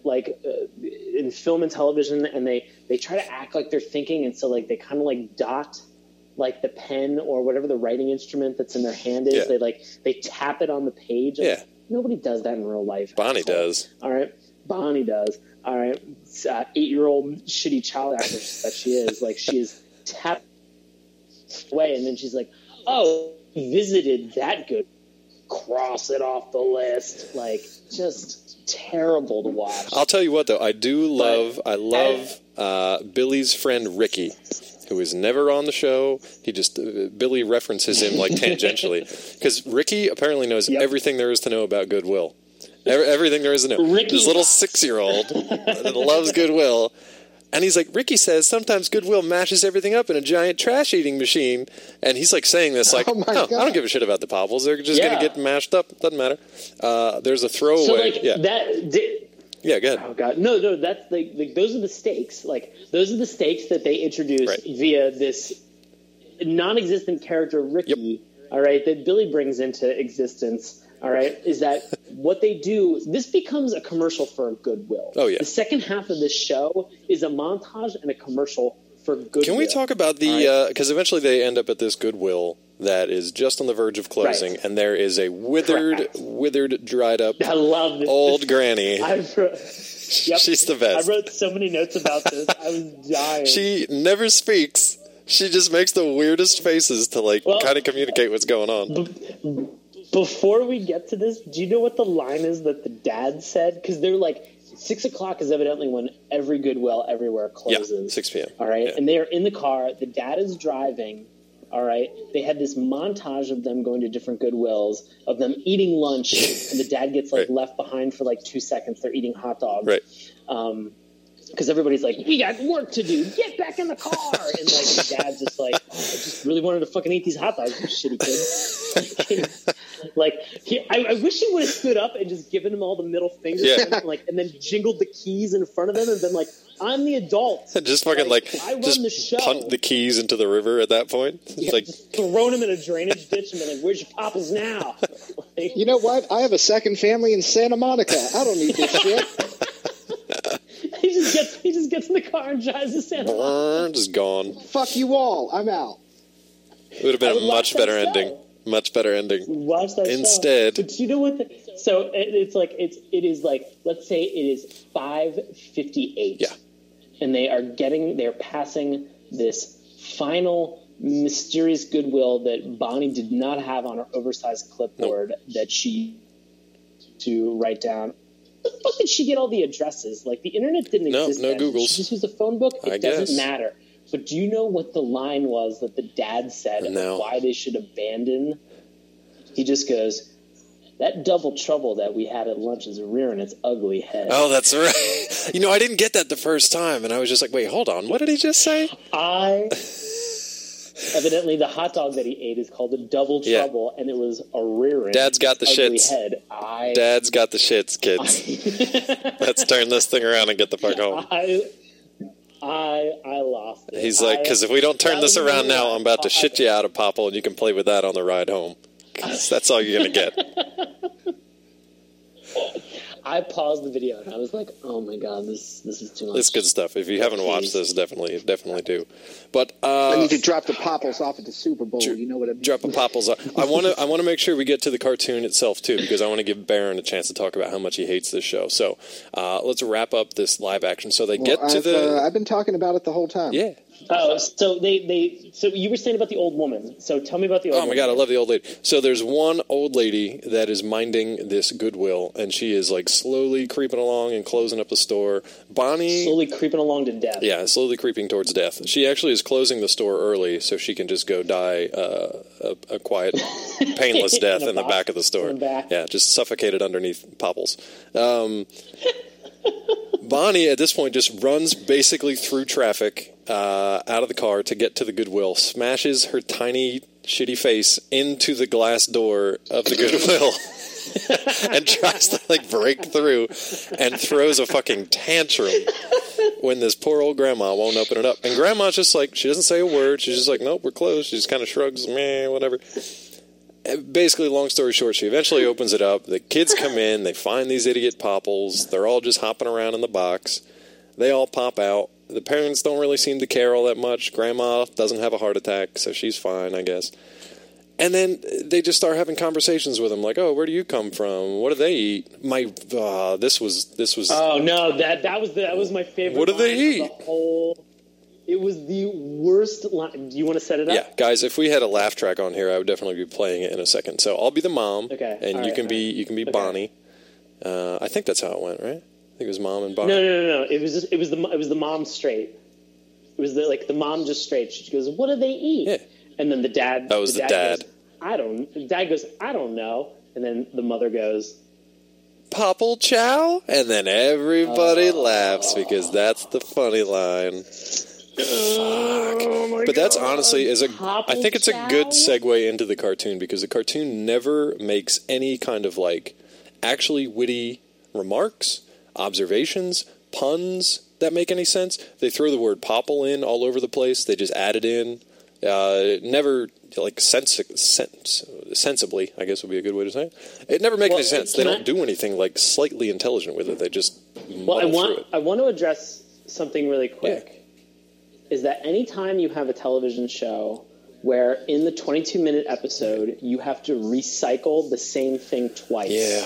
film and television and they try to act like they're thinking and so like they kind of like dot like the pen or whatever the writing instrument that's in their hand is. They tap it on the page. Yeah. Nobody does that in real life. Bonnie does. All right. Bonnie does. All right. 8-year-old shitty child actress that she is. Like she's tapped away and then she's like, oh, visited that good. Cross it off the list. Like just terrible to watch. I'll tell you what, though, I love Billy's friend Ricky, who is never on the show. He just Billy references him like tangentially because Ricky apparently knows everything there is to know about Goodwill. Everything there is to know. This little 6-year-old that loves Goodwill. And he's like, Ricky says sometimes Goodwill mashes everything up in a giant trash-eating machine. And he's like saying this like, I don't give a shit about the Popples. They're just going to get mashed up. Doesn't matter. There's a throwaway. So like that... Yeah, go ahead. Oh God, no, that's like those are the stakes. Like those are the stakes that they introduced via this non-existent character Ricky. All right, that Billy brings into existence. All right, is that what they do? This becomes a commercial for Goodwill. Oh yeah. The second half of this show is a montage and a commeral for Goodwill. Can we talk about the because eventually they end up at this Goodwill that is just on the verge of closing, and there is a withered, dried up, I love this. old granny. She's the best. I wrote so many notes about this. I was dying. She never speaks. She just makes the weirdest faces to kind of communicate what's going on. Before we get to this, do you know what the line is that the dad said? Because they're like, 6 o'clock is evidently when every Goodwill everywhere closes. Yeah, 6 p.m. All right, yeah. And they are in the car. The dad is driving. All right, they had this montage of them going to different Goodwills, of them eating lunch, and the dad gets left behind for 2 seconds. They're eating hot dogs. Right. because everybody's like, we got work to do. Get back in the car. And like the dad's just like, I just really wanted to fucking eat these hot dogs, you shitty kid. Like, I wish he would have stood up and just given him all the middle fingers, and then jingled the keys in front of him and been like, I'm the adult. Just fucking I run just the show. punt the keys into the river at that point. Yeah, like just thrown him in a drainage ditch and been like, where's your papas now? Like, You know what? I have a second family in Santa Monica. I don't need this shit. he just gets in the car and drives to Santa Monica. just gone. Fuck you all. I'm out. It would have been I would a watch much better that show. ending. Much better ending. Watch that Instead- show. But you know what? So it is like, let's say it is 5:58. Yeah. And they're passing this final mysterious goodwill that Bonnie did not have on her oversized clipboard that she to write down. How the fuck did she get all the addresses? Like, the internet didn't exist No then. Googles. She just used a phone book. I It doesn't guess. matter. But do you know what the line was that the dad said No. and why they should abandon? He just goes, that double trouble that we had at lunch is rearing its ugly head. Oh, that's right. I didn't get that the first time, and I was just like, wait, hold on. What did he just say? Evidently, the hot dog that he ate is called a double Yeah. trouble, and it was a rearing Dad's got the ugly shits. head. Dad's got the shits, kids. Let's turn this thing around and get the fuck home. I lost it. He's like, because if we don't turn this around now, I'm about to shit you out of Popple, and you can play with that on the ride home. 'Cause that's all you're going to get. I paused the video and I was like, "Oh my god, this is too much." It's good stuff. If you haven't watched this, definitely do. But I need to drop the Popples off at the Super Bowl. You know what I mean? drop a Popples. I want to make sure we get to the cartoon itself too, because I want to give Baron a chance to talk about how much he hates this show. So let's wrap up this live action. So they get to the. I've been talking about it the whole time. Yeah. Oh, so so you were saying about the old woman. So tell me about the old woman. Oh my god, I love the old lady. So there's one old lady that is minding this Goodwill, and she is like slowly creeping along and closing up the store. Bonnie Slowly creeping along to death. Yeah, slowly creeping towards death. She actually is closing the store early so she can just go die a quiet, painless death in the back of the store. In the back. Yeah, just suffocated underneath Popples. Bonnie, at this point, just runs basically through traffic out of the car to get to the Goodwill, smashes her tiny, shitty face into the glass door of the Goodwill. And tries to like break through and throws a fucking tantrum when this poor old grandma won't open it up. And grandma's just like, she doesn't say a word. She's just like, nope, we're closed. She just kind of shrugs, meh, whatever. And basically, long story short, she eventually opens it up. The kids come in. They find these idiot Popples. They're all just hopping around in the box. They all pop out. The parents don't really seem to care all that much. Grandma doesn't have a heart attack, so she's fine, I guess. And then they just start having conversations with him, like, "Oh, where do you come from? What do they eat?" This was. Oh no, that was my favorite. What do they line eat? of the whole. It was the worst line. Do you want to set it up? Yeah, guys, if we had a laugh track on here, I would definitely be playing it in a second. So I'll be the mom, Okay, and all you right, can be okay. Bonnie. I think that's how it went, right? I think it was mom and Bonnie. No. It was the mom straight. It was the mom just straight. She goes, "What do they eat?" Yeah. And then the dad. That was the dad. Goes, Dad goes, "I don't know." And then the mother goes, Popple chow, and then everybody laughs because that's the funny line. "Oh my But that's God. honestly I think it's a good Popple chow? segue into the cartoon because the cartoon never makes any kind of like actually witty remarks, observations, puns that make any sense. They throw the word Popple in all over the place. They just add it in. Never like sensibly, I guess would be a good way to say it. It never makes any sense. They don't do anything like slightly intelligent with it. They just muddle through it. I want to address something really quick. Yeah. Is that anytime you have a television show where in the 22-minute episode you have to recycle the same thing twice. Yeah.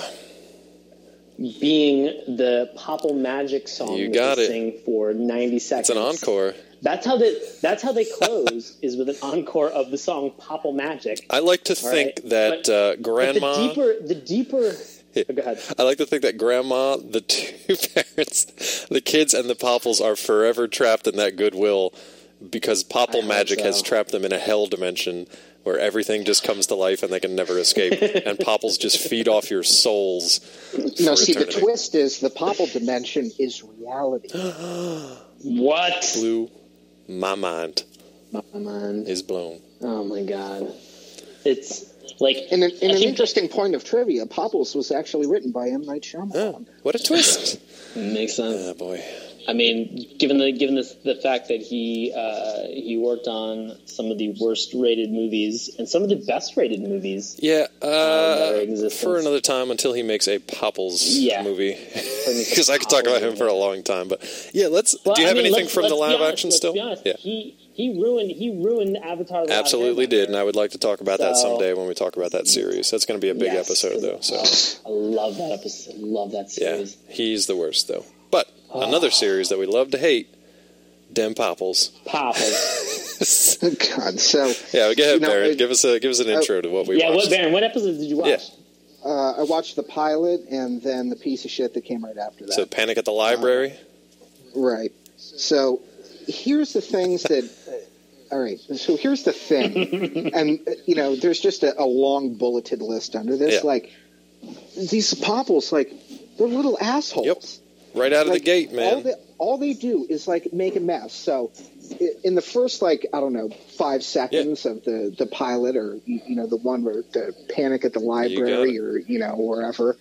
Being the Popple Magic song You that got they it. sing for 90 seconds. It's an encore. That's how they close is with an encore of the song Popple Magic. I like to think that Grandma... But the deeper oh, go ahead. I like to think that Grandma, the two parents, the kids, and the Popples are forever trapped in that Goodwill because Popple magic has so. trapped them in a hell dimension where everything just comes to life and they can never escape. And Popples just feed off your souls. No, see, eternity. the twist is the Popple dimension is reality. What? Blew my mind. My mind. Is blown. Oh my god. It's like In an interesting point of trivia, Popples was actually written by M. Night Shyamalan. Oh, what a twist. makes sense. Oh, boy. I mean, given the fact that he worked on some of the worst rated movies and some of the best rated movies. Yeah, that are in existence. for another time until he makes a Popples movie. Because I could talk about him for a long time. But yeah, do you have anything from the live action still? Let's be honest. Yeah. He ruined Avatar. Absolutely did, and I would like to talk about that someday when we talk about that series. That's going to be a big episode, though. So I love that episode. Love that series. Yeah, he's the worst, though. But another series that we love to hate, Dem Popples. Popples. God, so yeah, go ahead, Baron. Give us an intro to what we watched. Baron? What episodes did you watch? Yeah. I watched the pilot and then the piece of shit that came right after that. So Panic at the Library? Right. So here's the things that... all right. So here's the thing. And, there's just a long bulleted list under this. Yeah. Like, these Popples, they're little assholes. Yep. Right out of the gate, man. All they do is, make a mess. So in the first, 5 seconds of the pilot or, the one where the Panic at the Library or, wherever,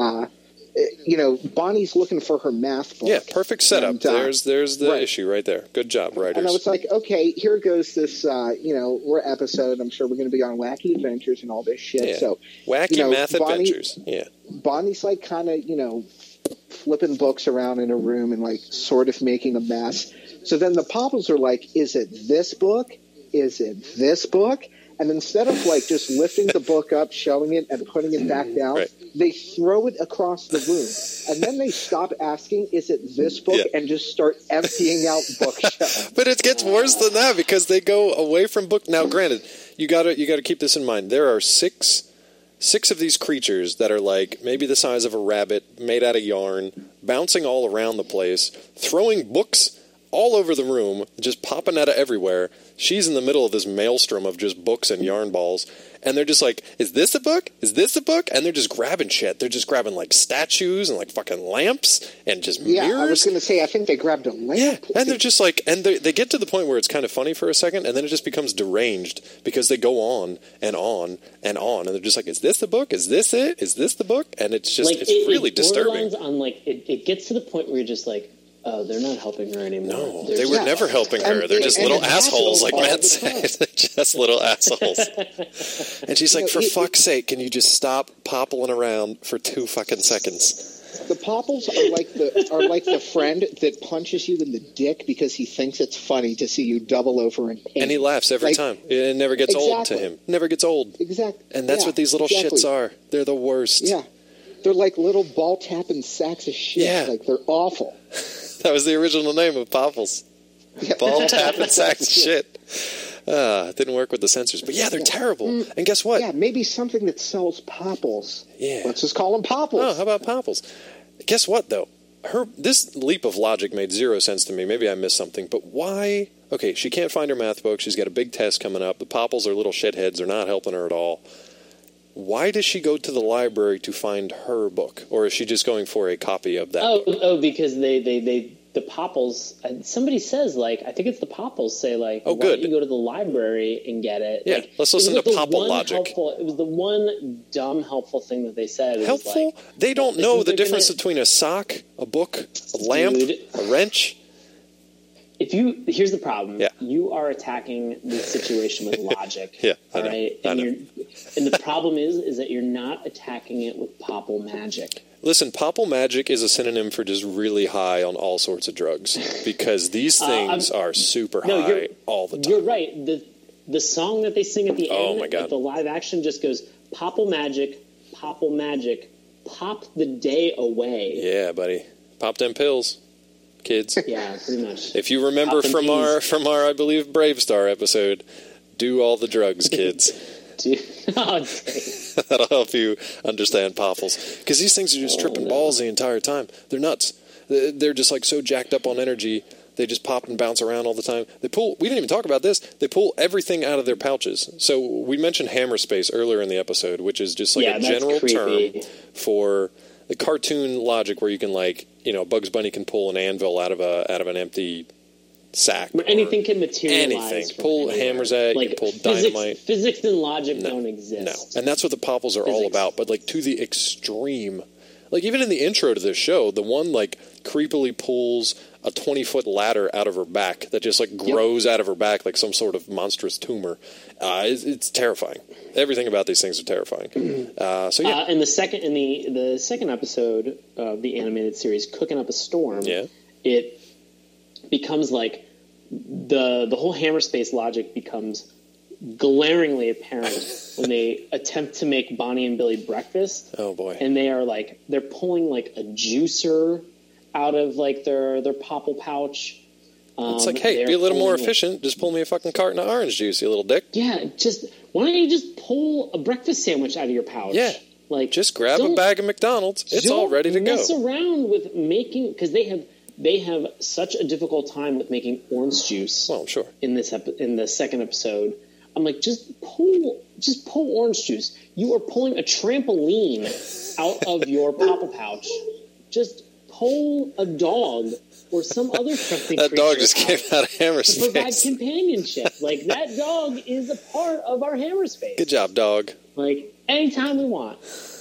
Bonnie's looking for her math book. Yeah, perfect setup. And, there's the issue right there. Good job, writers. And I was like, okay, here goes this, we're episode. I'm sure we're going to be on Wacky Adventures and all this shit. Yeah. So Wacky Math Adventures. Yeah. Bonnie's kind of, flipping books around in a room and sort of making a mess. So then the Popples are like, is it this book? Is it this book? And instead of just lifting the book up, showing it, and putting it back down, they throw it across the room. And then they stop asking, is it this book? And just start emptying out bookshelves. But it gets worse than that because they go away from book. Now, granted, you gotta keep this in mind. There are six of these creatures that are maybe the size of a rabbit, made out of yarn, bouncing all around the place, throwing books all over the room, just popping out of everywhere. She's in the middle of this maelstrom of just books and yarn balls, and they're just like, is this a book? Is this a book? And they're just grabbing shit. They're just grabbing statues and fucking lamps and just mirrors. Yeah, I was going to say, I think they grabbed a lamp. Yeah, and they're just and they get to the point where it's kind of funny for a second, and then it just becomes deranged because they go on and on and on, and they're just like, is this the book? Is this it? Is this the book? And it's just, it's really disturbing. On it gets to the point where you're just like, oh, they're not helping her anymore. No, they were never helping her. They're just little assholes, like Matt said. They're just little assholes. And she's like, for fuck's sake, can you just stop poppling around for 2 fucking seconds? The Popples are like the friend that punches you in the dick because he thinks it's funny to see you double over in pain. And he laughs every time. It never gets old to him. Never gets old. Exactly. And that's what these little shits are. They're the worst. Yeah. They're like little ball-tapping sacks of shit. Yeah. They're awful. That was the original name of Popples. Ball tapping sacks of shit. It didn't work with the censors. But yeah, they're terrible. And guess what? Yeah, maybe something that sells Popples. Yeah. Let's just call them Popples. Oh, how about Popples? Guess what, though? This leap of logic made zero sense to me. Maybe I missed something. But why? Okay, she can't find her math book. She's got a big test coming up. The Popples are little shitheads. They're not helping her at all. Why does she go to the library to find her book? Or is she just going for a copy of that book? Oh, because the Popples, somebody says, I think it's the Popples say, why don't you go to the library and get it? Yeah, let's listen to Popple logic. It was the one dumb helpful thing that they said. Helpful? They don't know the difference between a sock, a book, a lamp, a wrench. Here's the problem. Yeah. You are attacking the situation with logic. Yeah, all I know. right? I know. And the problem is that you're not attacking it with Popple magic. Listen, Popple magic is a synonym for just really high on all sorts of drugs because these things are super high all the time. You're right. The song that they sing at the end my God. of the live action just goes, Popple magic, pop the day away. Yeah, buddy. Pop them pills, kids. Yeah, pretty much. If you remember from our, I believe, Brave Star episode, do all the drugs, kids. That'll help you understand Popples. Because these things are just tripping balls the entire time. They're nuts. They're just so jacked up on energy They just pop and bounce around all the time. We didn't even talk about this. They pull everything out of their pouches. So we mentioned hammer space earlier in the episode, which is just like a general term for the cartoon logic where you can Bugs Bunny can pull an anvil out of an empty sack. But anything can materialize. Anything. Pull hammers at you can pull dynamite. Physics and logic don't exist. No. And that's what the Popples are all about, but to the extreme. Even in the intro to this show, the one creepily pulls a 20-foot ladder out of her back that just grows out of her back like some sort of monstrous tumor. It's terrifying. Everything about these things are terrifying. In the second episode of the animated series, Cooking Up a Storm, it becomes the whole hammer space logic becomes glaringly apparent when they attempt to make Bonnie and Billy breakfast. Oh boy! And they are they're pulling a juicer out of their popple pouch. It's hey, be a little more efficient. Just pull me a fucking carton of orange juice, you little dick. Yeah, why don't you just pull a breakfast sandwich out of your pouch? Yeah, just grab a bag of McDonald's. It's all ready to go. Mess around with making because they have such a difficult time with making orange juice. Well, sure. In the second episode. I'm just pull orange juice. You are pulling a trampoline out of your popple pouch. Just pull a dog or some other something. That dog just came out of hammer space. To provide companionship. That dog is a part of our hammer space. Good job, dog. Anytime we want.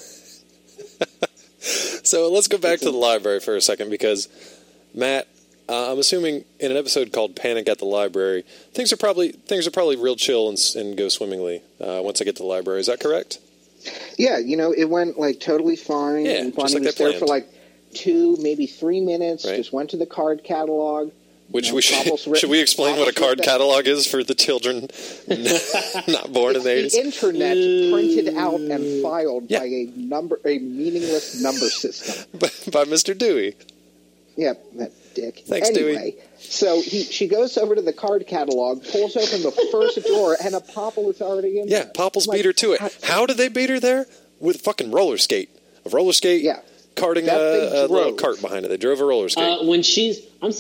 So let's go back to the library for a second because, Matt, I'm assuming in an episode called Panic at the Library, things are probably real chill and go swimmingly once I get to the library. Is that correct? Yeah, it went totally fine. Yeah, and Bonnie just was there for 2, maybe 3 minutes. Right. Just went to the card catalog. Should we explain what a card catalog is for the children not born in the 80s? The internet printed out and filed by a meaningless number system by Mr. Dewey. Yeah, that dick. Thanks, Dewey. So she goes over to the card catalog, pulls open the first drawer, and a Popple is already in there. Yeah, Popples beat her to it. How did they beat her there? With fucking roller skate. A roller skate, carting a little cart behind it. They drove a roller skate. When she's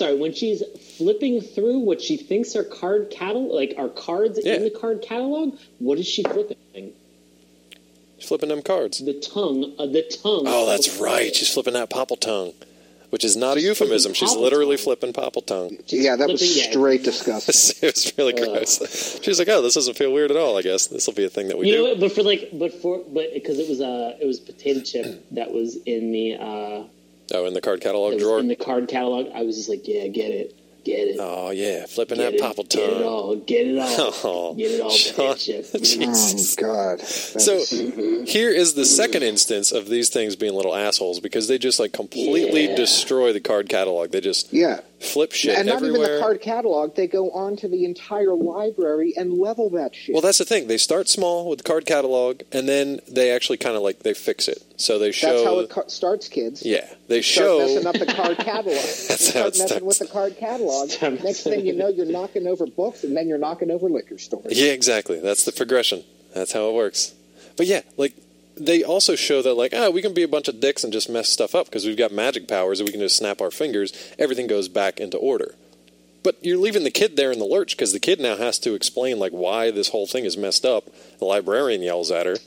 flipping through what she thinks are card catalog, are cards in the card catalog, what is she flipping? She's flipping them cards. The tongue. Oh, that's right. She's flipping that Popple tongue. Which is not a euphemism. She's literally flipping Popple tongue. Yeah, that was straight disgusting. It was really gross. She was like, "Oh, this doesn't feel weird at all. I guess this will be a thing that we do." Know what? But because it was potato chip that was in the in the card catalog drawer. In the card catalog, I was just get it. Oh yeah, flipping that Popple tongue. Get it all. Get it all. Potato chip. Jesus. Oh God. So here is the second instance of these things being little assholes because they just completely destroy the card catalog. They just flip shit and not everywhere. Even the card catalog. They go on to the entire library and level that shit. Well, that's the thing. They start small with the card catalog, and then they actually kind of they fix it. So they show. That's how it starts, kids. Yeah, they show messing up the card catalog. That's how it starts. Messing with the card catalog. Next thing you know, you're knocking over books, and then you're knocking over liquor stores. Yeah, exactly. That's the progression. That's how it works. But yeah, they also show that we can be a bunch of dicks and just mess stuff up because we've got magic powers and we can just snap our fingers. Everything goes back into order. But you're leaving the kid there in the lurch because the kid now has to explain why this whole thing is messed up. The librarian yells at her.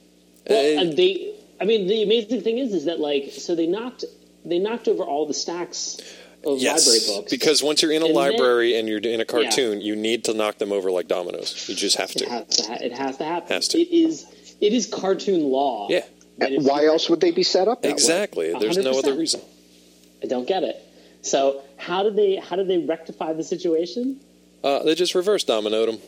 Well, the amazing thing is that so they knocked over all the stacks of library books. Because once you're in a library and you're in a cartoon, you need to knock them over like dominoes. You just have to. It has to happen. Has to. It is cartoon law. Yeah. Why else would they be set up that way? There's 100%. No other reason. I don't get it. So how did they rectify the situation? They just reverse dominoed them.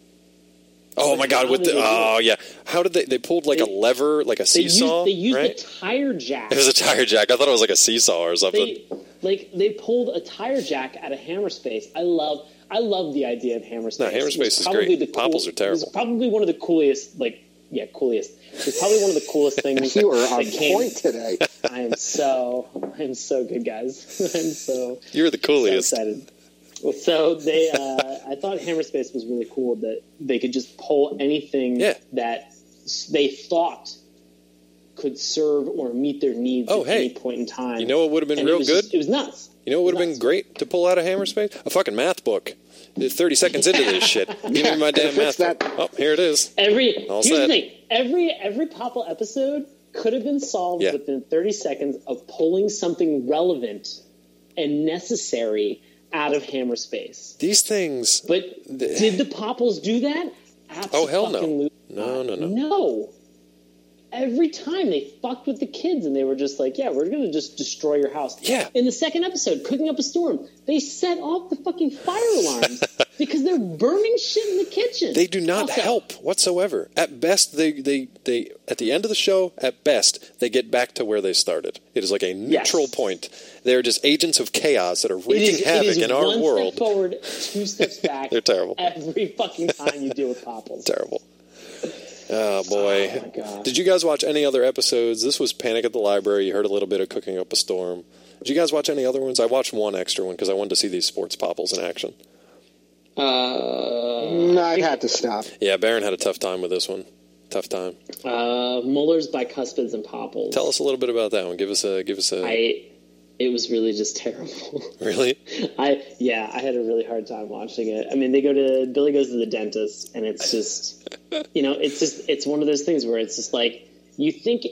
Oh my God! How did they pulled a lever, like a seesaw? They used a tire jack. It was a tire jack. I thought it was like a seesaw or something. They pulled a tire jack out of hammer space. I love the idea of hammer space. No, hammer space is great. Popples are terrible. It's probably one of the coolest. Coolest. It's probably one of the coolest things. You are on point today. I am so good, guys. You're the coolest. So excited. So I thought hammer space was really cool that they could just pull anything that they thought could serve or meet their needs at any point in time. You know what would have been real good? It was nuts. You know what would have been great to pull out of Hammerspace? A fucking math book. 30 seconds into this shit. Give me my damn math book. Oh, here it is. Here's the thing. Every Popple episode could have been solved within 30 seconds of pulling something relevant and necessary out of Hammerspace. These things... But did the Popples do that? Absolutely. Oh, hell no. No. Every time they fucked with the kids and they were just like, yeah, we're going to just destroy your house. Yeah. In the second episode, Cooking Up a Storm, they set off the fucking fire alarms because they're burning shit in the kitchen. They do not help whatsoever. At best, they at the end of the show, at best, they get back to where they started. It is like a neutral point. They're just agents of chaos that are wreaking havoc in our world. 1 step forward, 2 steps back. They're terrible. Every fucking time you deal with Popples. Terrible. Oh, boy. Oh, my God. Did you guys watch any other episodes? This was Panic at the Library. You heard a little bit of Cooking Up a Storm. Did you guys watch any other ones? I watched one extra one because I wanted to see these sports Popples in action. I had to stop. Yeah, Baron had a tough time with this one. Tough time. Muller's Bicuspids and Popples. Tell us a little bit about that one. Give us a... It was really just terrible. Really? I had a really hard time watching it. I mean, Billy goes to the dentist, and it's just, it's one of those things where it's just like, you think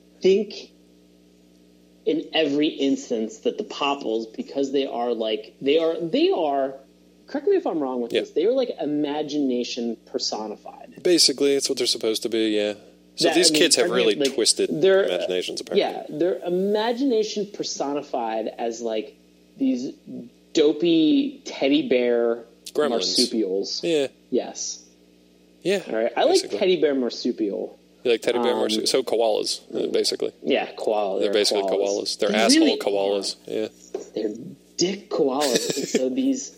in every instance that the Popples, because they are, correct me if I'm wrong with this, they are like imagination personified. Basically, it's what they're supposed to be, yeah. So these kids have really twisted their imaginations, apparently. Yeah, their imagination personified as, like, these dopey teddy bear Gremlins. marsupials. Yeah. Yes. Yeah. All right. I like teddy bear marsupial. You like teddy bear marsupial? So koalas, basically. Yeah, koala. They're basically koalas. They're asshole really koalas. Yeah. They're dick koalas. And so these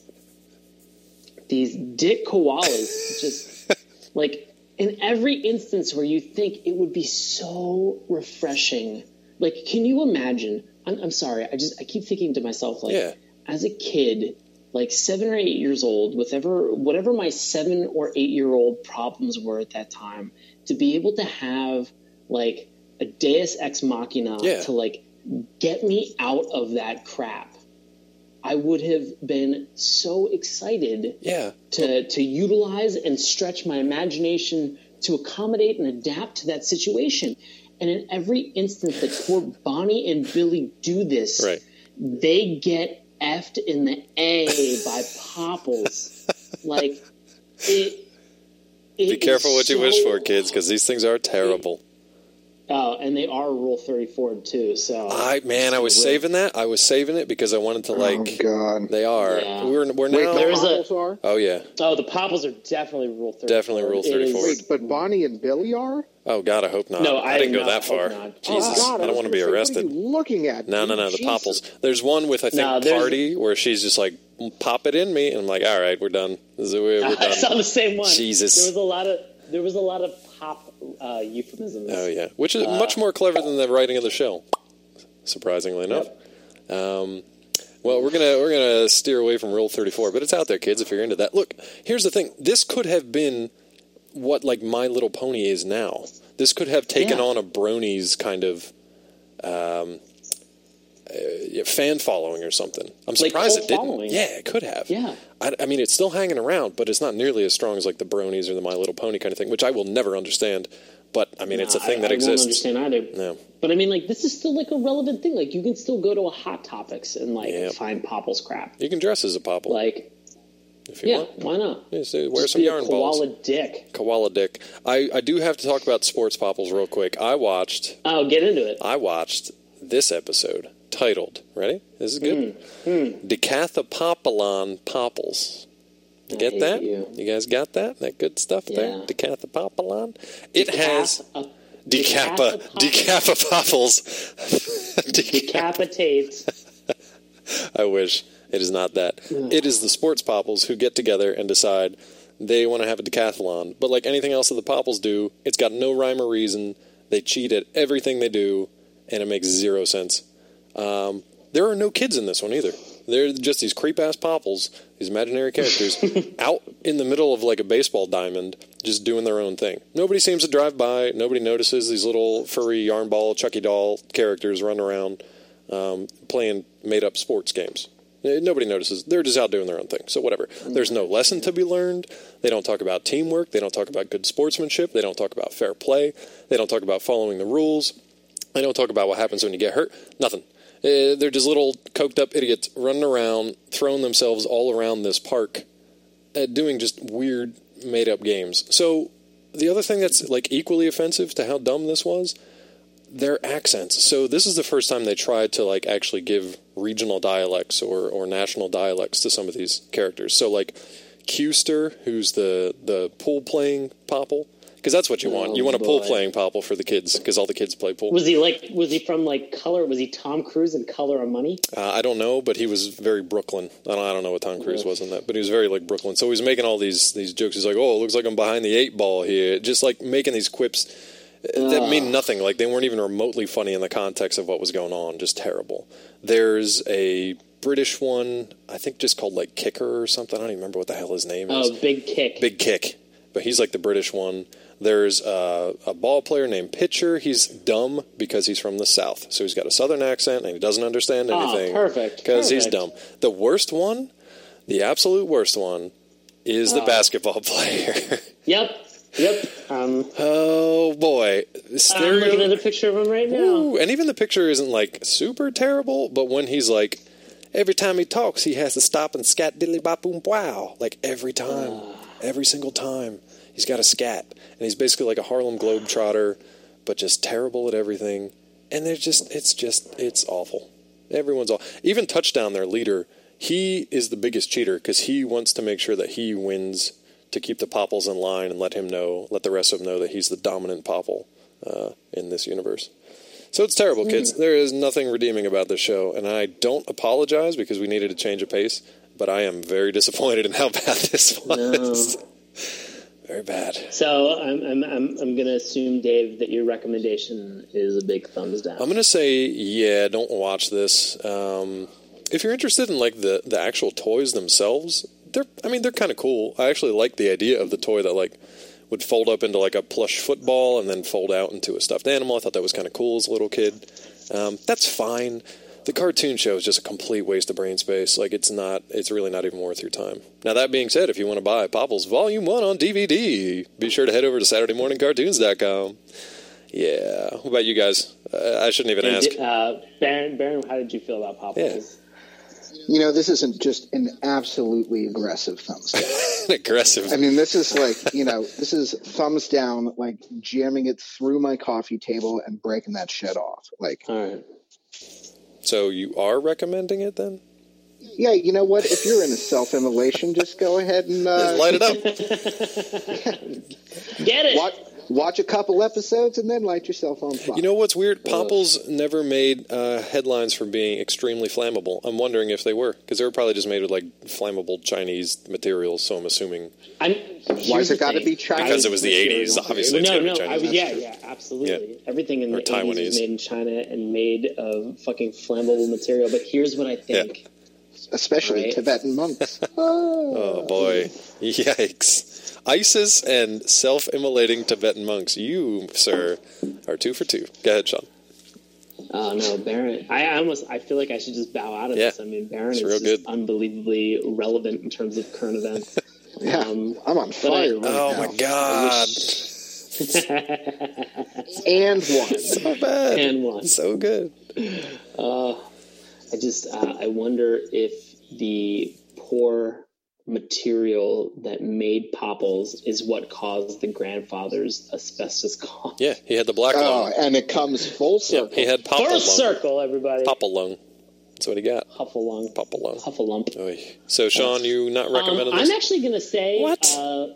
dick koalas just, like... In every instance where you think it would be so refreshing, like, can you imagine? I'm sorry, I keep thinking to myself, like, as a kid, like 7 or 8 years old, whatever my 7 or 8 year old problems were at that time, to be able to have like a Deus Ex Machina to like get me out of that crap. I would have been so excited to utilize and stretch my imagination to accommodate and adapt to that situation. And in every instance that poor Bonnie and Billy do this, they get effed in the A by Popples. Like, it be careful what you wish for, kids, because these things are terrible. Oh, and they are Rule 34 too. So I was saving that. I was saving it because I wanted to like. Oh God! They are. Yeah. We're now. Are? Oh yeah. Oh, the Popples are definitely Rule 34. Definitely Rule 34. Wait, but Bonnie and Billy are? Oh God, I hope not. No, I didn't go that far. Jesus, God, I don't want to be arrested. What are you looking at? No, the Popples. There's one with I think Party where she's just like pop it in me, and I'm like, all right, we're done. We're done. I saw the same one. Jesus. There was a lot of pop euphemisms. Oh yeah, which is much more clever than the writing of the show, surprisingly enough. Well, we're gonna steer away from Rule 34, but it's out there, kids, if you're into that. Look, here's the thing: this could have been what like My Little Pony is now. This could have taken on a Bronies kind of fan following or something. I'm surprised it didn't. Following. Yeah, it could have. Yeah. I mean, it's still hanging around, but it's not nearly as strong as like the Bronies or the My Little Pony kind of thing, which I will never understand. But I mean, it's a thing that exists. I won't understand either. No. But I mean, like, this is still like a relevant thing. Like, you can still go to a Hot Topics and like find Popples crap. You can dress as a Popple. Like, if you want. Why not? Yeah, so wear some yarn balls. Koala dick. I do have to talk about sports Popples real quick. Oh, get into it. I watched this episode titled, ready? This is good. Decathopopulon Popples. You get that? You guys got that? That good stuff there? Decathopopulon? It has Decapopopples. Decapitates. I wish. It is not that. It is the sports Popples who get together and decide they want to have a decathlon. But like anything else that the Popples do, it's got no rhyme or reason. They cheat at everything they do, and it makes zero sense. There are no kids in this one either. They're just these creep-ass Popples, these imaginary characters, out in the middle of like a baseball diamond, just doing their own thing. Nobody seems to drive by. Nobody notices these little furry yarn ball, Chucky doll characters run around. playing made-up sports games. Nobody notices. They're just out doing their own thing. So whatever. There's no lesson to be learned. They don't talk about teamwork. They don't talk about good sportsmanship. They don't talk about fair play. They don't talk about following the rules. They don't talk about what happens when you get hurt. Nothing. They're just little coked-up idiots running around, throwing themselves all around this park, doing just weird, made-up games. So the other thing that's like equally offensive to how dumb this was, their accents. So this is the first time they tried to like actually give regional dialects or national dialects to some of these characters. So like Custer, who's the pool playing Popple, because that's what you want. You want a pool playing Popple for the kids, because all the kids play pool. Was he from like Color? Was he Tom Cruise in Color of Money? I don't know, but he was very Brooklyn. I don't know what Tom Cruise was in that, but he was very like Brooklyn. So he was making all these jokes. He's like, oh, it looks like I'm behind the 8 ball here. Just like making these quips that mean nothing. Like they weren't even remotely funny in the context of what was going on. Just terrible. There's a British one, I think just called like Kicker or something. I don't even remember what the hell his name is. Oh, Big Kick. Big Kick. But he's like the British one. There's a ball player named Pitcher. He's dumb because he's from the South. So he's got a Southern accent and he doesn't understand anything. Perfect. Because he's dumb. The worst one, the absolute worst one, is the basketball player. Yep. Oh, boy. I'm looking at a picture of him right now. Ooh, and even the picture isn't, like, super terrible, but when he's, like, every time he talks, he has to stop and scat diddly bop boom wow. Like, every time. Every single time. He's got a scat. And he's basically like a Harlem Globetrotter, but just terrible at everything. And it's awful. Everyone's awful. Even Touchdown, their leader, he is the biggest cheater because he wants to make sure that he wins to keep the Popples in line and let the rest of them know that he's the dominant Popple in this universe. So it's terrible, kids. There is nothing redeeming about this show, and I don't apologize because we needed a change of pace, but I am very disappointed in how bad this was. No. Very bad. So I'm going to assume, Dave, that your recommendation is a big thumbs down. I'm going to say, yeah, don't watch this. If you're interested in like the actual toys themselves, they're kind of cool. I actually like the idea of the toy that like would fold up into like a plush football and then fold out into a stuffed animal. I thought that was kind of cool as a little kid. That's fine. The cartoon show is just a complete waste of brain space. Like, it's really not even worth your time. Now, that being said, if you want to buy Popples Volume 1 on DVD, be sure to head over to SaturdayMorningCartoons.com. Yeah. What about you guys? I shouldn't even ask. Baron, how did you feel about Popples? Yeah. This isn't just an absolutely aggressive thumbs down. Aggressive. I mean, this is like, this is thumbs down, like jamming it through my coffee table and breaking that shit off. Like, all right. So you are recommending it then? Yeah, you know what? If you're in a self-immolation, just go ahead and... light it up. Get it! Watch a couple episodes and then light yourself on fire. You know what's weird? Popples never made headlines for being extremely flammable. I'm wondering if they were, because they were probably just made with like flammable Chinese materials, so I'm assuming... Why's it got to be Chinese? Because it was the 80s, obviously. Yeah, absolutely. Yeah. Everything in the 80s was made in China and made of fucking flammable material. But here's what I think. Yeah. Especially Tibetan monks. Oh, boy. Yikes. ISIS and self-immolating Tibetan monks. You, sir, are 2 for 2. Go ahead, Sean. Oh, no, Baron. I feel like I should just bow out of this. I mean, Baron is just good. Unbelievably relevant in terms of current events. Yeah, I'm on fire right now. Oh, my God. And one. So bad. And one. So good. I wonder if the poor material that made Popples is what caused the grandfather's asbestos cough. Yeah, he had the black lung. Oh, and it comes full circle. Yeah, he had Popple lung. Full circle, everybody. Popple lung. That's what he got. Huffalung. Popple lung. Huffalump. Oy. So, Sean, you not recommending this? I'm actually going to say... What?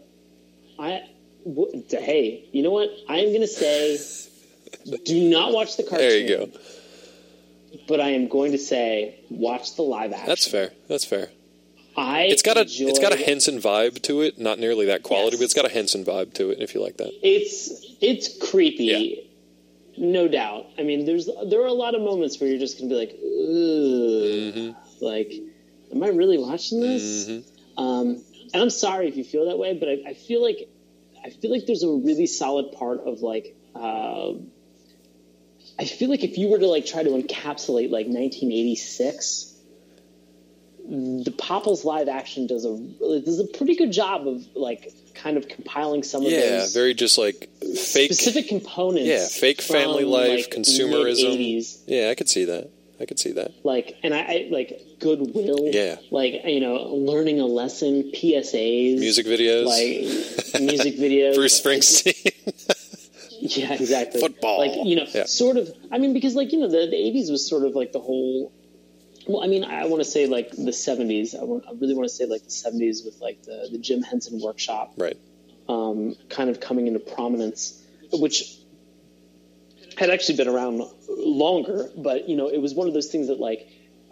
Hey, you know what? I am going to say, do not watch the cartoon. There you go. But I am going to say, watch the live action. That's fair. It's got a Henson vibe to it. Not nearly that quality, but it's got a Henson vibe to it. If you like that, it's creepy, no doubt. I mean, there are a lot of moments where you're just gonna be like, ugh, like, am I really watching this? And I'm sorry if you feel that way, but I feel like there's a really solid part of like. I feel like if you were to like try to encapsulate like 1986, the Popples live action does a pretty good job of like kind of compiling some of those very just like fake specific components. Yeah, fake family life, like, consumerism. mid-80s. Yeah, I could see that. Like, and I like goodwill. Yeah. Like, learning a lesson, PSAs, Music videos. like music videos. Bruce Springsteen. Yeah, exactly. Football. Like, sort of, I mean, because like, the 80s was sort of like the whole, well, I mean, I want to say like the 70s. I really want to say like the 70s with like the Jim Henson Workshop. Right. Kind of coming into prominence, which had actually been around longer, but, it was one of those things that like,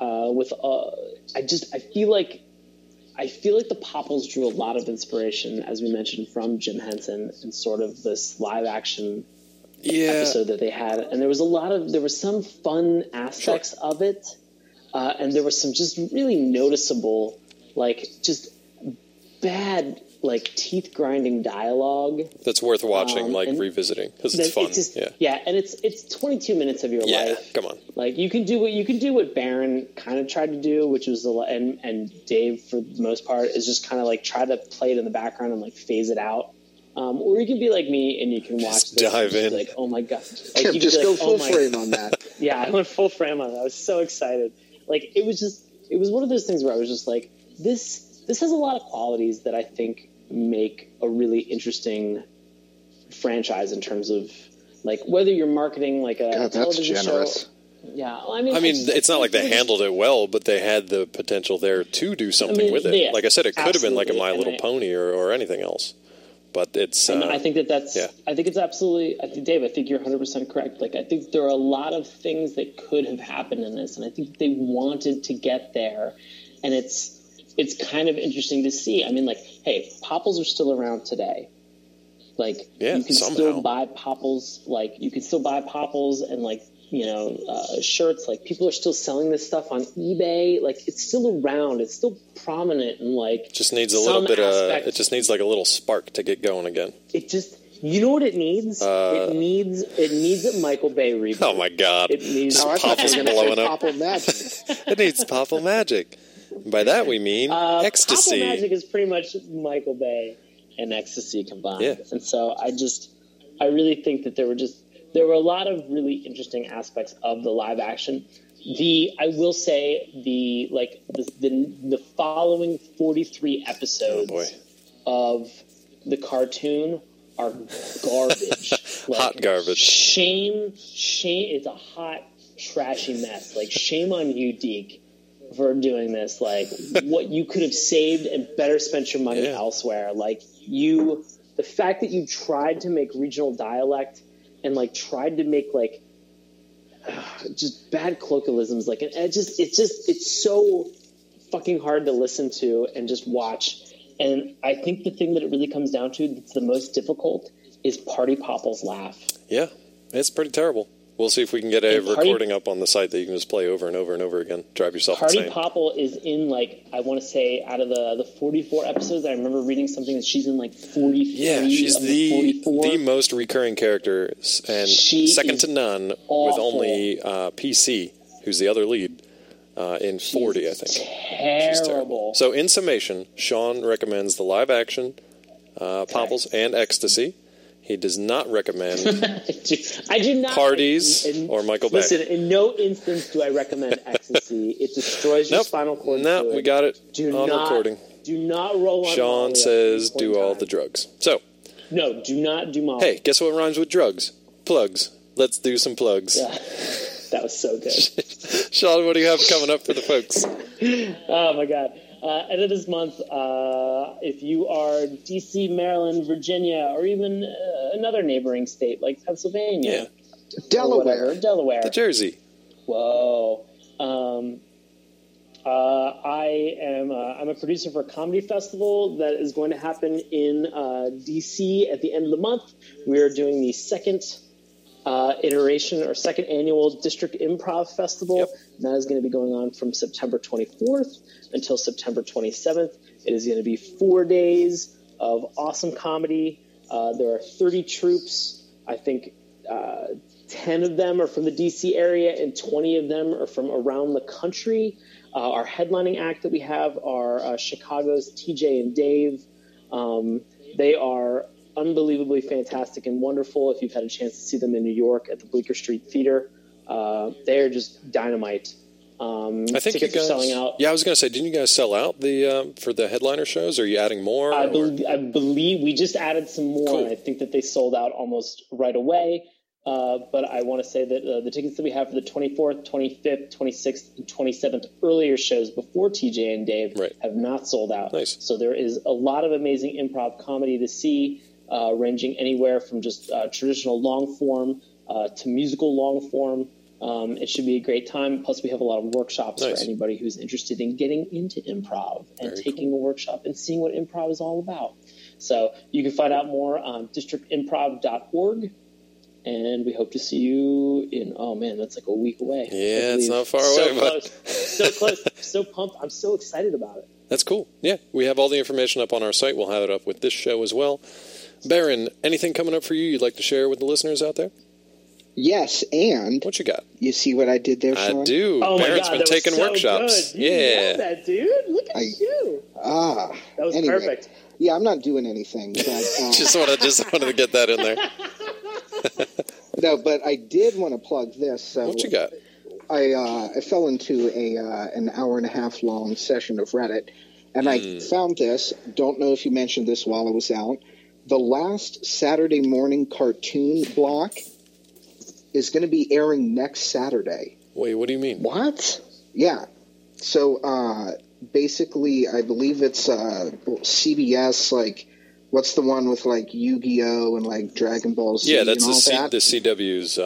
I feel like the Popples drew a lot of inspiration, as we mentioned, from Jim Henson and sort of this live action episode that they had. And there was some fun aspects of it. And there was some just really noticeable, like just bad, like teeth grinding dialogue. That's worth watching, revisiting, because it's fun. And it's 22 minutes of your life. Come on. Like you can do what Baron kind of tried to do, which was and Dave for the most part is just kind of like try to play it in the background and like phase it out. Or you can be like me and you can watch this dive in. Like, oh my god! Like, you just go full frame on that. Yeah, I went full frame on that. I was so excited. Like it was one of those things where I was just like, this has a lot of qualities that I think make a really interesting franchise in terms of like whether you're marketing like a television show. Yeah, well, I mean, it's not like they handled it well, but they had the potential there to do something with it. Like I said, it could have been like a My Little Pony or anything else. But it's. I think that's. Yeah. I think it's absolutely. Dave, I think you're 100% correct. Like I think there are a lot of things that could have happened in this, and I think they wanted to get there, and it's kind of interesting to see. I mean, like, hey, Popples are still around today. Like, you can still buy Popples. Like, you can still buy Popples and like shirts. Like, people are still selling this stuff on eBay. Like, it's still around. It's still prominent and like. Just needs a little bit of. It just needs like a little spark to get going again. It just. You know what it needs? It needs a Michael Bay reboot. Oh my god! It needs Popples blowing up. Popple magic. It needs Popple magic. By that we mean ecstasy. Popple magic is pretty much Michael Bay and ecstasy combined. Yeah. And so I really think that there were a lot of really interesting aspects of the live action. I will say the following 43 episodes of the cartoon are garbage. Like, hot garbage. Shame. It's a hot, trashy mess. Like, shame on you, Deke, for doing this. Like, what you could have saved and better spent your money elsewhere. Like, the fact that you tried to make regional dialect and, like, tried to make, like, just bad colloquialisms. Like, it's so fucking hard to listen to and just watch. And I think the thing that it really comes down to that's the most difficult is Party Popple's laugh. Yeah, it's pretty terrible. We'll see if we can get a recording up on the site that you can just play over and over and over again. Drive yourself insane. Party Popple is in, like, I want to say, out of the 44 episodes, I remember reading something that she's in, like, 43 she's of the 44. the most recurring character, and second to none, awful. with only PC, who's the other lead, in 40, I think. She's terrible. So, in summation, Sean recommends the live-action Popples and Ecstasy. He does not recommend I do not Parties or Michael Bay. Listen, in no instance do I recommend Ecstasy. It destroys your spinal cord. No, we got it on recording. Do not roll on Sean Molly says do all the drugs. So, no, do not do Molly. Hey, guess what rhymes with drugs? Plugs. Let's do some plugs. Yeah. That was so good. Sean, what do you have coming up for the folks? Oh, my God. End of this month, if you are D.C., Maryland, Virginia, or even another neighboring state like Pennsylvania. Yeah. Delaware. The Jersey. Whoa. I'm a producer for a comedy festival that is going to happen in D.C. at the end of the month. We are doing the second iteration or second annual District Improv Festival. Yep. That is going to be going on from September 24th until September 27th. It is going to be 4 days of awesome comedy. There are 30 troops. I think 10 of them are from the DC area and 20 of them are from around the country. Our headlining act that we have are Chicago's TJ and Dave. They are unbelievably fantastic and wonderful. If you've had a chance to see them in New York at the Bleecker Street Theater, they are just dynamite. I think tickets you guys, are selling out. Yeah, I was going to say, didn't you guys sell out the for the headliner shows? Are you adding more? I believe we just added some more. Cool. And I think that they sold out almost right away. But I want to say that the tickets that we have for the 24th, 25th, 26th, and 27th earlier shows before TJ and Dave have not sold out. Nice. So there is a lot of amazing improv comedy to see, ranging anywhere from just traditional long form to musical long form. It should be a great time. Plus, we have a lot of workshops for anybody who's interested in getting into improv and taking a workshop and seeing what improv is all about. So you can find out more on districtimprov.org. And we hope to see you in, oh man, that's like a week away. Yeah, it's not far so away. Close. So close. So pumped. I'm so excited about it. That's cool. Yeah, we have all the information up on our site. We'll have it up with this show as well. Baron, anything coming up for you you'd like to share with the listeners out there? Yes, and what you got? You see what I did there, Sean? I do. Oh Baron's my God, been taking so workshops. Good. You nailed that, dude. Look at you. That was anyway, perfect. Yeah, I'm not doing anything. But, just wanted to get that in there. No, but I did want to plug this. So what you got? I fell into an hour and a half long session of Reddit, and I found this. Don't know if you mentioned this while I was out. The last Saturday morning cartoon block is going to be airing next Saturday. Wait, what do you mean? What? Yeah. So basically, I believe it's CBS, like, what's the one with, like, Yu-Gi-Oh! And, like, Dragon Ball Z? Yeah, that's and all that? the CW's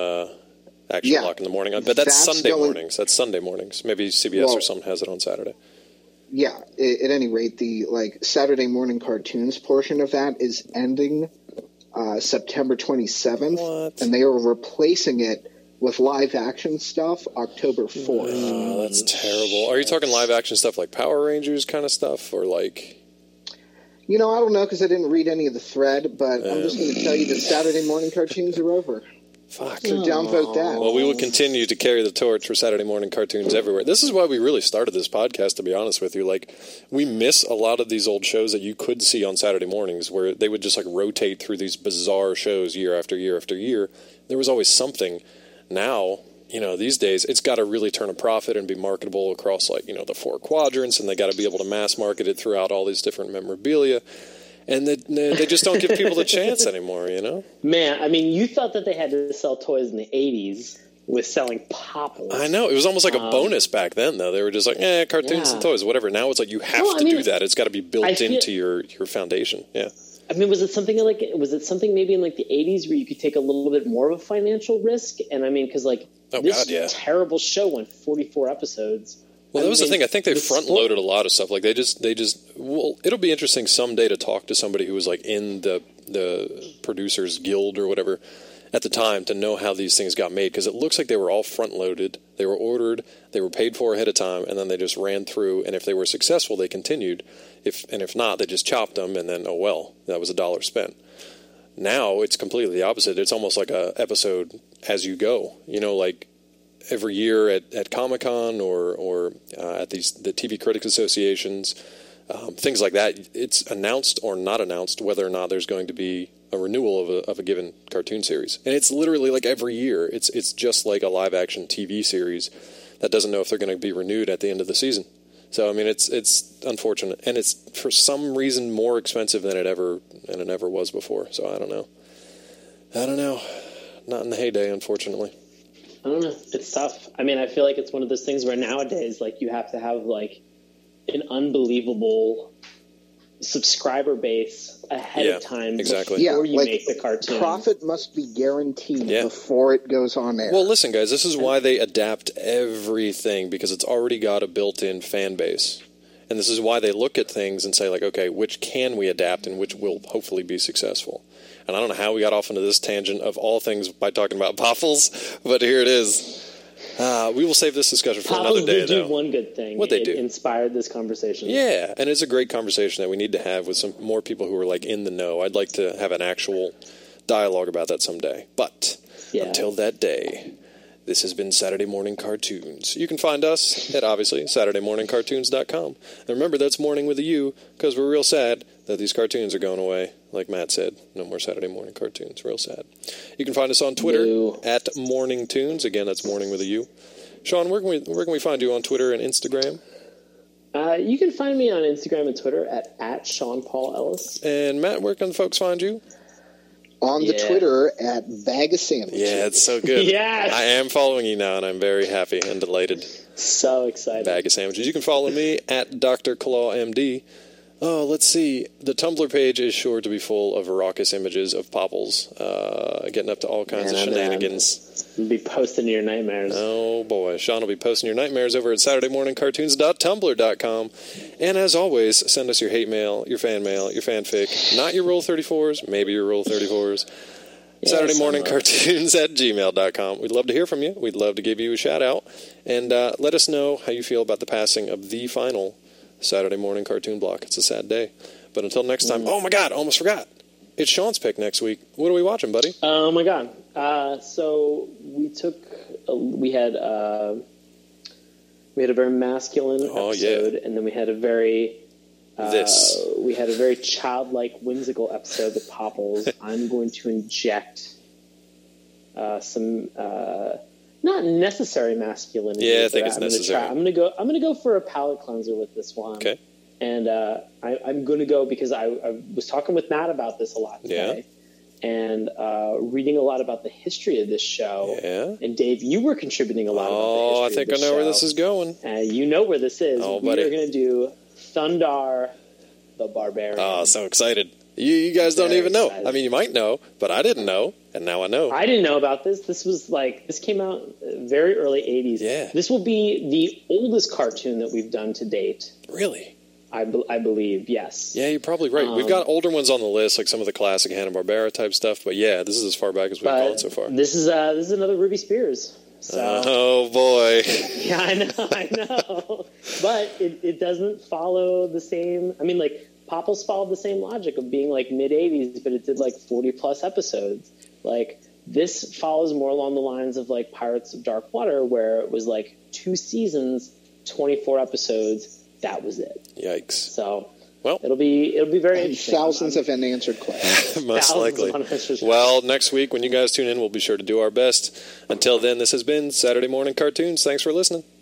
action block in the morning. But that's Sunday mornings. That's Sunday mornings. Maybe CBS or something has it on Saturday. Yeah, at any rate, the Saturday morning cartoons portion of that is ending September 27th. What? And they are replacing it with live action stuff October 4th. Oh, that's terrible. Are you talking live action stuff like Power Rangers kind of stuff, or like... You know, I don't know because I didn't read any of the thread, but I'm just going to tell you that Saturday morning cartoons are over. Fuck. So downvote that. Well, we will continue to carry the torch for Saturday morning cartoons everywhere. This is why we really started this podcast, to be honest with you. Like, we miss a lot of these old shows that you could see on Saturday mornings where they would just, like, rotate through these bizarre shows year after year after year. There was always something. Now, you know, these days, it's got to really turn a profit and be marketable across, like, you know, the 4 quadrants, and they got to be able to mass market it throughout all these different memorabilia. And they just don't give people the chance anymore, you know? Man, I mean, you thought that they had to sell toys in the 80s with selling poppers. I know. It was almost like a bonus back then, though. They were just like, cartoons and toys, whatever. Now it's like you have to do that. It's got to be built into your foundation. Yeah. I mean, was it something maybe in like the 80s where you could take a little bit more of a financial risk? And I mean, because like this terrible show went 44 episodes. Well, that was the thing. I think they front-loaded a lot of stuff. Like, well, it'll be interesting someday to talk to somebody who was, like, in the producers guild or whatever at the time to know how these things got made, because it looks like they were all front-loaded. They were ordered, they were paid for ahead of time, and then they just ran through, and if they were successful, they continued. If not, they just chopped them, and then, oh, well, that was $1 spent. Now, it's completely the opposite. It's almost like a episode as you go. You know, like, every year at Comic-Con or at the TV Critics Associations, things like that, it's announced or not announced whether or not there's going to be a renewal of a given cartoon series. And it's literally like every year. It's just like a live-action TV series that doesn't know if they're going to be renewed at the end of the season. So, I mean, it's unfortunate. And it's, for some reason, more expensive than it ever was before. So, I don't know. Not in the heyday, unfortunately. I don't know. It's tough. I mean, I feel like it's one of those things where nowadays, like, you have to have, like, an unbelievable subscriber base ahead of time before you make the cartoon. Profit must be guaranteed before it goes on air. Well, listen, guys, this is why they adapt everything, because it's already got a built-in fan base. And this is why they look at things and say, like, okay, which can we adapt and which will hopefully be successful. And I don't know how we got off into this tangent of all things by talking about Poffles, but here it is. We will save this discussion for another day, though. Poffles did do one good thing. What'd they do? It inspired this conversation. Yeah, and it's a great conversation that we need to have with some more people who are, like, in the know. I'd like to have an actual dialogue about that someday. But Yeah. Until that day, this has been Saturday Morning Cartoons. You can find us at, obviously, SaturdayMorningCartoons.com. And remember, that's morning with a U, because we're real sad that these cartoons are going away. Like Matt said, no more Saturday Morning Cartoons. Real sad. You can find us on Twitter at Morning Tunes. Again, that's morning with a U. Sean, where can we find you on Twitter and Instagram? You can find me on Instagram and Twitter at Sean Paul Ellis. And Matt, where can folks find you? On the Twitter at Bag of Sandwiches. Yeah, it's so good. Yes! I am following you now, and I'm very happy and delighted. So excited. Bag of Sandwiches. You can follow me at Dr. Claw MD. Oh, let's see. The Tumblr page is sure to be full of raucous images of Popples getting up to all kinds of shenanigans. You'll be posting your nightmares. Oh, boy. Sean will be posting your nightmares over at SaturdayMorningCartoons.tumblr.com. And as always, send us your hate mail, your fanfic, not your Rule 34s, maybe your Rule 34s. SaturdayMorningCartoons at gmail.com. We'd love to hear from you. We'd love to give you a shout-out. And let us know how you feel about the passing of the final Saturday morning cartoon block. It's a sad day. But until next time, oh my God, almost forgot. It's Sean's pick next week. What are we watching, buddy? Oh my God. So we had a very masculine episode, and then we had a very childlike, whimsical episode with Popples. I'm going to inject some not necessary masculinity. Yeah, I think it's necessary. I'm gonna go for a palate cleanser with this one. Okay. And I'm going to go because I was talking with Matt about this a lot today. Yeah. And reading a lot about the history of this show. Yeah. And Dave, you were contributing a lot about the history of this show. I think I know where this is going. You know where this is. Oh, we are going to do Thundar the Barbarian. Oh, so excited. You guys don't even know. I mean, you might know, but I didn't know, and now I know. I didn't know about this. This came out very early 80s. Yeah. This will be the oldest cartoon that we've done to date. Really? I believe, yes. Yeah, you're probably right. We've got older ones on the list, like some of the classic Hanna-Barbera type stuff, but yeah, this is as far back as we've gone so far. This is another Ruby Spears. So. Oh, boy. Yeah, I know. But it doesn't follow the same... I mean, like, Popples followed the same logic of being, like, mid-80s, but it did, like, 40-plus episodes. Like, this follows more along the lines of, like, Pirates of Dark Water, where it was, like, 2 seasons, 24 episodes. That was it. Yikes. So... Well, it'll be very interesting. Thousands of unanswered questions. Most likely. Well, next week when you guys tune in, we'll be sure to do our best. Until then, this has been Saturday Morning Cartoons. Thanks for listening.